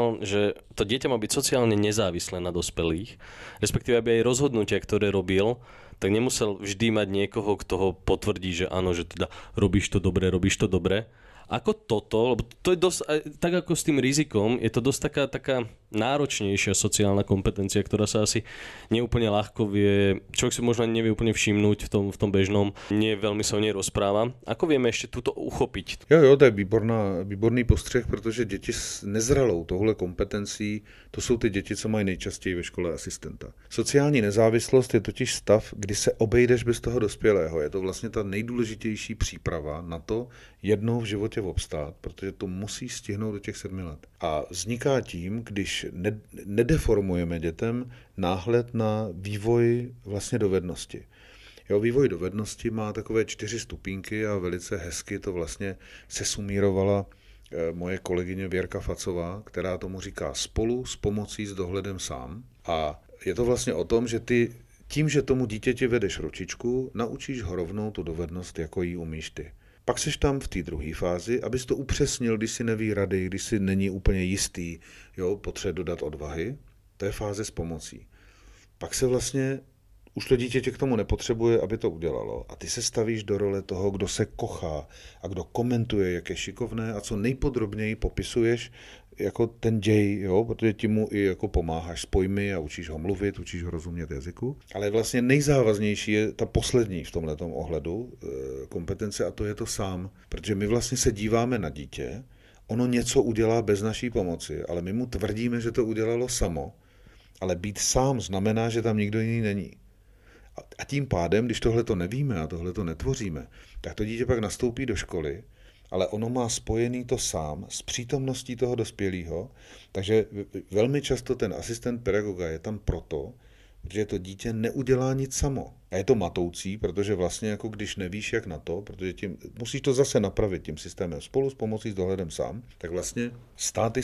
S1: že to dieťa má byť sociálne nezávislé na dospelých, respektíve aby aj rozhodnutia, ktoré robil, tak nemusel vždy mať niekoho, kto ho potvrdí, že áno, že teda robíš to dobre. Ako toto, lebo to je dosť, tak ako s tým rizikom, je to dosť taká náročnejšia sociálna kompetencia, ktorá sa asi neúplne ľahko vie, človek si možno nevie úplne všimnúť v tom bežnom, nie veľmi sa o nej rozpráva. Ako vieme ešte túto uchopiť?
S2: Jo, to je výborný postřeh, protože děti s nezralou tohle kompetencí, to jsou ty děti, co mají nejčastěji ve škole asistenta. Sociální nezávislost je totiž stav, kdy se obejdeš bez toho dospělého. Je to vlastně ta nejdůležitější příprava na to, jednou v životě obstát, protože to musí stihnout do těch 7 let. A vzniká tím, když nedeformujeme dětem náhled na vývoj vlastně dovednosti. Jo, vývoj dovednosti má takové 4 stupínky a velice hezky to vlastně sesumírovala moje kolegyně Věrka Facová, která tomu říká spolu s pomocí s dohledem sám. A je to vlastně o tom, že ty tím, že tomu dítěti vedeš ručičku, naučíš ho rovnou tu dovednost, jako ji umíš ty. Pak seš tam v té druhé fázi, abys to upřesnil, když si neví rady, když si není úplně jistý, jo, potřebuje dodat odvahy. To je fáze s pomocí. Pak se vlastně už to dítě tě k tomu nepotřebuje, aby to udělalo. A ty se stavíš do role toho, kdo se kochá a kdo komentuje, jak je šikovné a co nejpodrobněji popisuješ jako ten děj, jo, protože ti mu i jako pomáháš s pojmy a učíš ho mluvit, učíš ho rozumět jazyku. Ale vlastně nejzávaznější je ta poslední v tomhletom ohledu kompetence a to je to sám. Protože my vlastně se díváme na dítě, ono něco udělá bez naší pomoci, ale my mu tvrdíme, že to udělalo samo, ale být sám znamená, že tam nikdo jiný není. A tím pádem, když tohle to nevíme a tohle to netvoříme, tak to dítě pak nastoupí do školy, ale ono má spojený to sám s přítomností toho dospělého, takže velmi často ten asistent pedagoga je tam proto, protože to dítě neudělá nic samo. A je to matoucí, protože vlastně jako když nevíš jak na to, protože musíš to zase napravit tím systémem spolu s pomocí s dohledem sám, tak vlastně státy,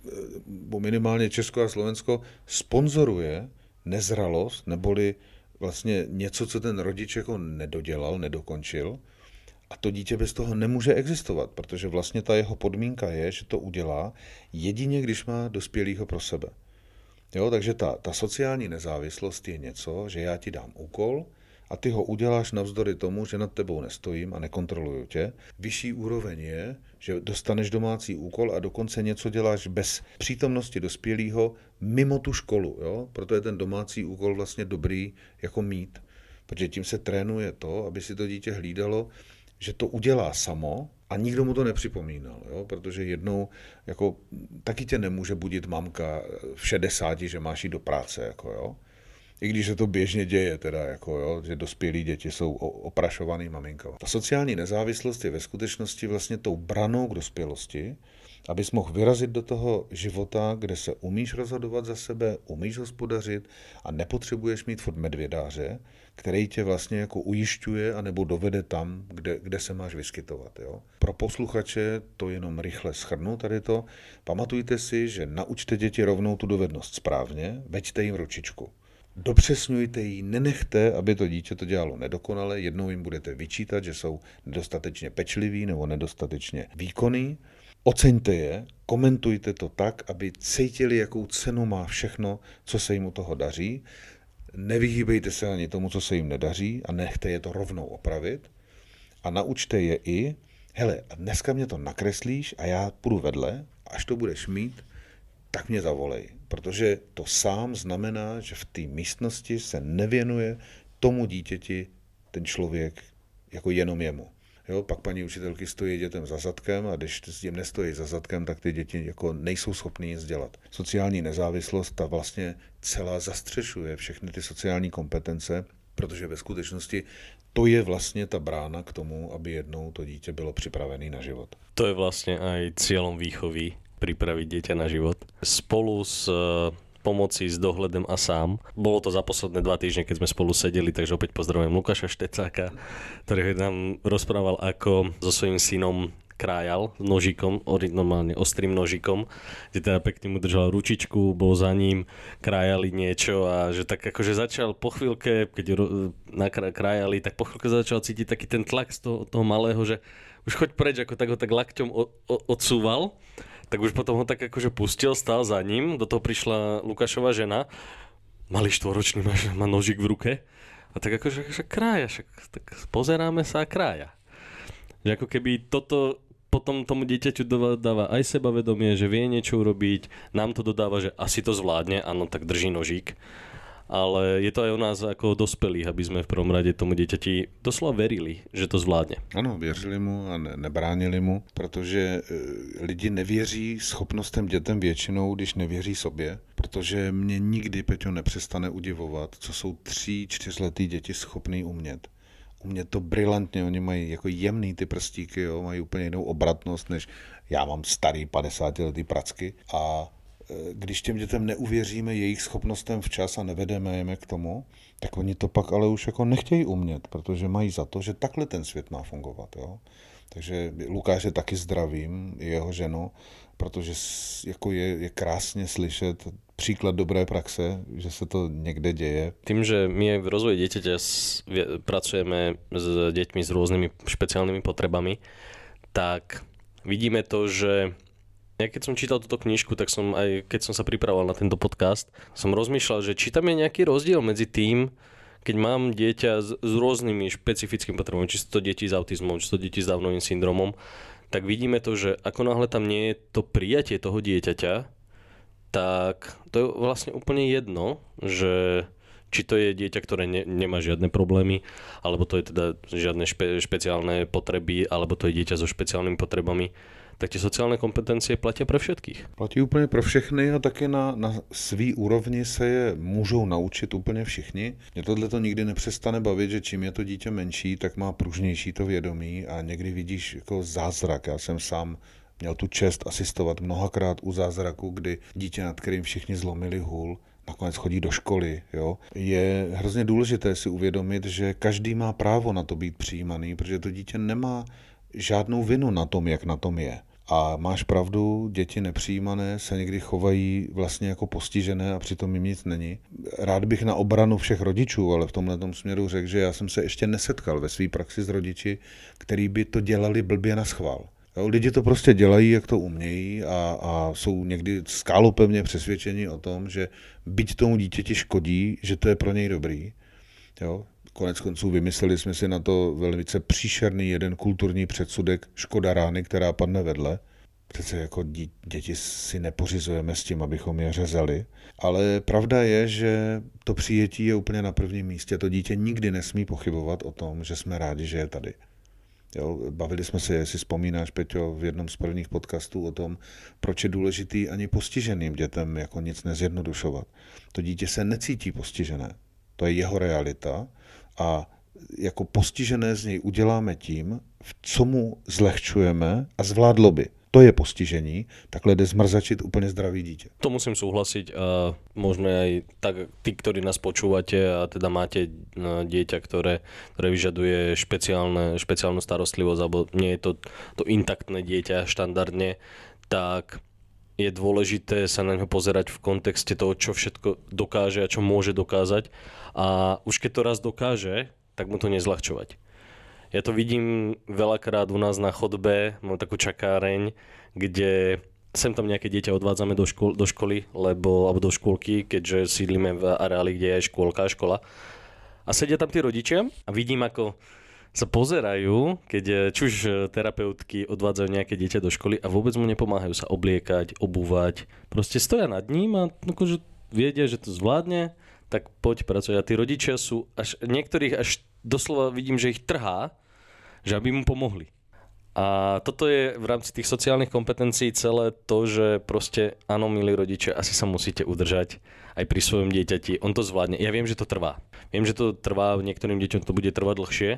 S2: minimálně Česko a Slovensko, sponzoruje nezralost, neboli vlastně něco, co ten rodič jako nedodělal, nedokončil, a to dítě bez toho nemůže existovat, protože vlastně ta jeho podmínka je, že to udělá jedině, když má dospělýho pro sebe. Jo, takže ta sociální nezávislost je něco, že já ti dám úkol a ty ho uděláš navzdory tomu, že nad tebou nestojím a nekontroluju tě. Vyšší úroveň je, že dostaneš domácí úkol a dokonce něco děláš bez přítomnosti dospělého mimo tu školu. Jo? Proto je ten domácí úkol vlastně dobrý jako mít, protože tím se trénuje to, aby si to dítě hlídalo, že to udělá samo a nikdo mu to nepřipomínal, jo? Protože jednou jako, taky tě nemůže budit mamka v 60, že máš jít do práce. Jako, jo? I když se to běžně děje, teda, jako, jo? Že dospělí děti jsou oprašovaný maminkama. Ta sociální nezávislost je ve skutečnosti vlastně tou branou k dospělosti, abys mohl vyrazit do toho života, kde se umíš rozhodovat za sebe, umíš hospodařit a nepotřebuješ mít furt medvědáře, který tě vlastně jako ujišťuje anebo dovede tam, kde se máš vyskytovat. Jo? Pro posluchače to jenom rychle shrnu tady to. Pamatujte si, že naučte děti rovnou tu dovednost správně, veďte jim ručičku. Dopřesňujte ji, nenechte, aby to dítě to dělalo nedokonale, jednou jim budete vyčítat, že jsou nedostatečně pečliví nebo nedostatečně výkonní. Oceňte je, komentujte to tak, aby cítili, jakou cenu má všechno, co se jim u toho daří. Nevyhýbejte se ani tomu, co se jim nedaří a nechte je to rovnou opravit. A naučte je i, hele, dneska mě to nakreslíš a já půjdu vedle, až to budeš mít, tak mě zavolej. Protože to sám znamená, že v té místnosti se nevěnuje tomu dítěti ten člověk jako jenom jemu. Jo, pak paní učitelky stojí dětem za zadkem a když s tím nestojí za zadkem, tak ty děti jako nejsou schopny nic dělat. Sociální nezávislost ta vlastně celá zastřešuje všechny ty sociální kompetence, protože ve skutečnosti to je vlastně ta brána k tomu, aby jednou to dítě bylo připravené na život.
S1: To je vlastne aj cieľom výchovy, pripraviť dieťa na život. Spolu s pomoci s dohľadom a sám. Bolo to za posledné 2 týždne, keď sme spolu sedeli, takže opäť pozdravujem Lukáša Štecáka, ktorý nám rozprával, ako so svojím synom krájal nožikom, normálne ostrým nožikom, kde teda pekne mu držal ručičku, bol za ním, krájali niečo a že tak akože začal po chvíľke, keď krájali, tak po chvíľke začal cítiť taký ten tlak z toho malého, že už choď preč, ako tak ho tak lakťom odsúval, tak už potom ho tak akože pustil, stál za ním, do toho prišla Lukášova žena, malý 4-ročný má nožik v ruke a tak akože krája, tak pozeráme sa a krája. Že ako keby toto potom tomu dieťaťu dáva aj sebavedomie, že vie niečo urobiť, nám to dodáva, že asi to zvládne, áno, tak drží nožík. Ale je to aj o nás ako dospelých, aby sme v prvom rade tomu dieťati doslova verili, že to zvládne.
S2: Ano, věřili mu a nebránili mu, protože lidi nevěří schopnostem dětem většinou, když nevěří sobě, protože mě nikdy, Peťo, nepřestane udivovat, co jsou 3-4letý děti schopný umět. Umět to brilantně, oni mají jako jemný ty prstíky, jo, mají úplně jinou obratnost, než já mám starý 50letý pracky a když těm dětem neuvěříme jejich schopnostem včas a nevedeme je k tomu, tak oni to pak ale už jako nechtějí umět, protože mají za to, že takhle ten svět má fungovat. Jo? Takže Lukáše taky zdravím, jeho ženu, protože jako je krásně slyšet příklad dobré praxe, že se to někde děje.
S1: Tým, že my v rozvoji dieťaťa pracujeme s deťmi s rôznymi špeciálnymi potrebami, tak vidíme to, že ja keď som čítal túto knižku, tak som aj keď som sa pripravoval na tento podcast, som rozmýšľal, že či tam je nejaký rozdiel medzi tým, keď mám dieťa s rôznymi špecifickými potrebami, či sú to deti s autizmom, či sú to deti s Downovým syndromom, tak vidíme to, že ako náhle tam nie je to prijatie toho dieťaťa, tak to je vlastne úplne jedno, že či to je dieťa, ktoré nemá žiadne problémy, alebo to je teda žiadne špeciálne potreby, alebo to je dieťa so špeciálnymi potrebami, tak tie sociálne kompetencie platia pre všetkých.
S2: Platí úplně pro všechny a taky na svý úrovni se je můžou naučit úplně všichni. Mě tohle to nikdy nepřestane bavit, že čím je to dítě menší, tak má pružnější to vědomí a někdy vidíš jako zázrak. Já jsem sám měl tu čest asistovat mnohakrát u zázraku, kdy dítě, nad kterým všichni zlomili hůl, nakonec chodí do školy. Jo? Je hrozně důležité si uvědomit, že každý má právo na to být přijímaný, protože to dítě nemá žádnou vinu na tom, jak na tom je. A máš pravdu, děti nepřijímané se někdy chovají vlastně jako postižené a přitom jim nic není. Rád bych na obranu všech rodičů, ale v tomhletom směru řekl, že já jsem se ještě nesetkal ve své praxi s rodiči, který by to dělali blbě na schvál. Jo, lidi to prostě dělají, jak to umějí a jsou někdy skálopevně přesvědčeni o tom, že byť tomu dítěti škodí, že to je pro něj dobrý. Jo. Konec konců vymysleli jsme si na to velice příšerný jeden kulturní předsudek škoda rány, která padne vedle. Přece jako děti si nepořizujeme s tím, abychom je řezali. Ale pravda je, že to přijetí je úplně na prvním místě. To dítě nikdy nesmí pochybovat o tom, že jsme rádi, že je tady. Jo, bavili jsme se, jestli vzpomínáš, Peťo, v jednom z prvních podcastů o tom, proč je důležitý ani postiženým dětem jako nic nezjednodušovat. To dítě se necítí postižené. To je jeho realita a jako postižené z něj uděláme tím, co mu zlehčujeme a zvládlo by. To je postižení, takhle jde zmrzačit úplně zdravý dítě.
S1: To musím súhlasiť a možno aj tak, tí, ktorí nás počúvate a teda máte dieťa, ktoré vyžaduje špeciálnu starostlivosť, alebo nie je to intaktné dieťa štandardne, tak je dôležité sa na ňo pozerať v kontexte toho, čo všetko dokáže a čo môže dokázať. A už keď to raz dokáže, tak mu to nezľahčovať. Ja to vidím veľakrát u nás na chodbe, mám takú čakáreň, kde sem tam nejaké dieťa odvádzame do školy, alebo do škôlky, keďže sídlime v areáli, kde je aj škôlka a škola. A sedia tam tí rodičia a vidím, ako sa pozerajú, keď či už terapeutky odvádzajú nejaké dieťa do školy a vôbec mu nepomáhajú sa obliekať, obúvať. Proste stoja nad ním a akože vedia, že to zvládne, tak poď pracovať. A tí rodičia sú niektorých až doslova vidím, že ich trhá, že aby mu pomohli. A toto je v rámci tých sociálnych kompetencií celé to, že proste áno, milí rodičia, asi sa musíte udržať aj pri svojom dieťati. On to zvládne. Ja viem, že to trvá. Viem, že to trvá, niektorým deťom to bude trvať dlhšie,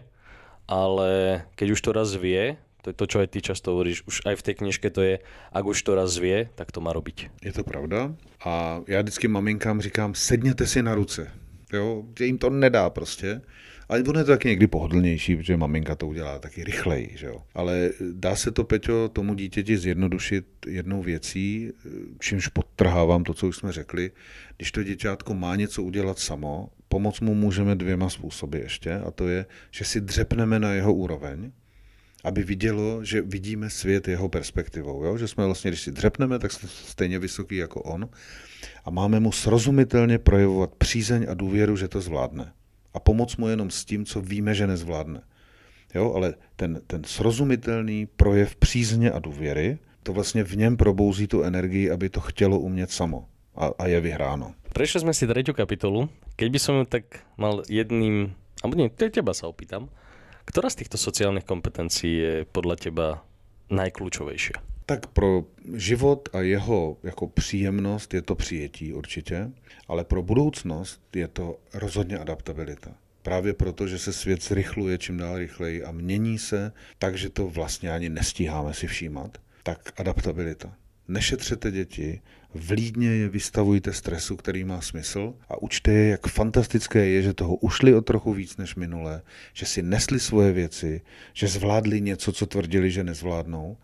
S1: ale keď už to raz vie, to je to, čo aj ty často hovoríš, už aj v tej knižke to je, ak už to raz vie, tak to má robiť.
S2: Je to pravda a já vždycky maminkám říkám, sedněte si na ruce, jo, že jim to nedá prostě. Ale ono je to taky někdy pohodlnější, protože maminka to udělá taky rychleji, že jo. Ale dá se to, Peťo, tomu dítěti zjednodušit jednou věcí, čímž podtrhávám to, co už jsme řekli. Když to děťátko má něco udělat samo, pomoct mu můžeme 2 způsoby ještě, a to je, že si dřepneme na jeho úroveň, aby vidělo, že vidíme svět jeho perspektivou. Jo? Že jsme vlastně, když si dřepneme, tak jsme stejně vysoký jako on a máme mu srozumitelně projevovat přízeň a důvěru, že to zvládne. A pomoct mu jenom s tím, co víme, že nezvládne. Jo? Ale ten srozumitelný projev přízně a důvěry, to vlastně v něm probouzí tu energii, aby to chtělo umět samo. A je vyhráno.
S1: Prešli sme si 3. kapitolu. Keď by som ju tak mal jedným, alebo nie, teba sa opýtam, ktorá z týchto sociálnych kompetencií je podľa teba najkľúčovejšia?
S2: Tak pro život a jeho jako příjemnost je to přijetí určitě, ale pro budoucnost je to rozhodně adaptabilita. Právě proto, že se svět zrychluje čím dál rychleji a mění se, takže to vlastně ani nestíháme si všímat, tak adaptabilita. Nešetřete děti, vlídně je vystavujte stresu, který má smysl a učte je, jak fantastické je, že toho ušli o trochu víc než minule, že si nesli svoje věci, že zvládli něco, co tvrdili, že nezvládnou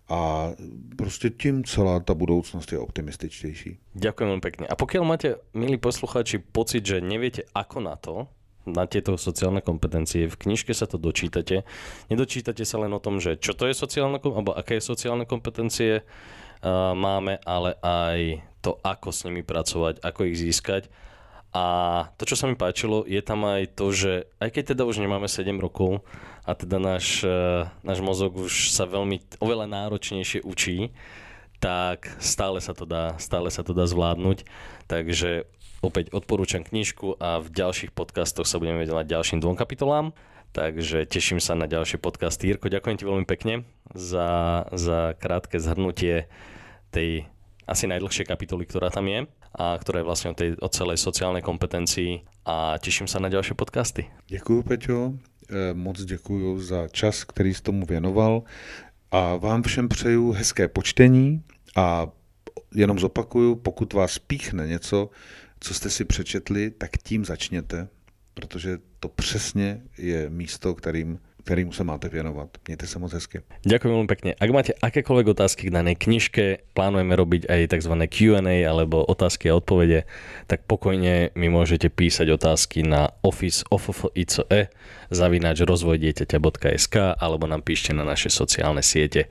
S2: a prostě tím celá ta budoucnost je optimističtější.
S1: Ďakujem veľmi pekne. A pokiaľ máte, milí poslucháči, pocit, že neviete ako na tieto sociálne kompetencie, v knižke sa to dočítate. Nedočítate sa len o tom, že čo to je sociálne, alebo aké sociálne kompetencie máme, ale aj to, ako s nimi pracovať, ako ich získať. A to, čo sa mi páčilo, je tam aj to, že aj keď teda už nemáme 7 rokov a teda náš mozog už sa oveľa náročnejšie učí, tak stále sa to dá zvládnuť. Takže opäť odporúčam knižku a v ďalších podcastoch sa budeme venovať ďalším 2 kapitolám. Takže teším sa na ďalšie podcasty. Jirko, ďakujem ti veľmi pekne za krátke zhrnutie tej asi najdlhšej kapitoly, ktorá tam je a ktorá je vlastne o celej sociálnej kompetencii a teším sa na ďalšie podcasty.
S2: Děkuju, Peťo, moc děkuju za čas, který jsi tomu věnoval a vám všem přeju hezké počtení a jenom zopakuju, pokud vás píchne něco, co jste si přečetli, tak tím začněte, protože to přesně je místo, kterým se máte věnovat. Mějte se moc hezky.
S1: Ďakujem veľmi pekne. Ak máte akékoľvek otázky k danej knižke, plánujeme robiť aj tzv. Q&A alebo otázky a odpovede, tak pokojne mi môžete písať otázky na office@rozvojdieťaťa.sk alebo nám píšte na naše sociálne siete.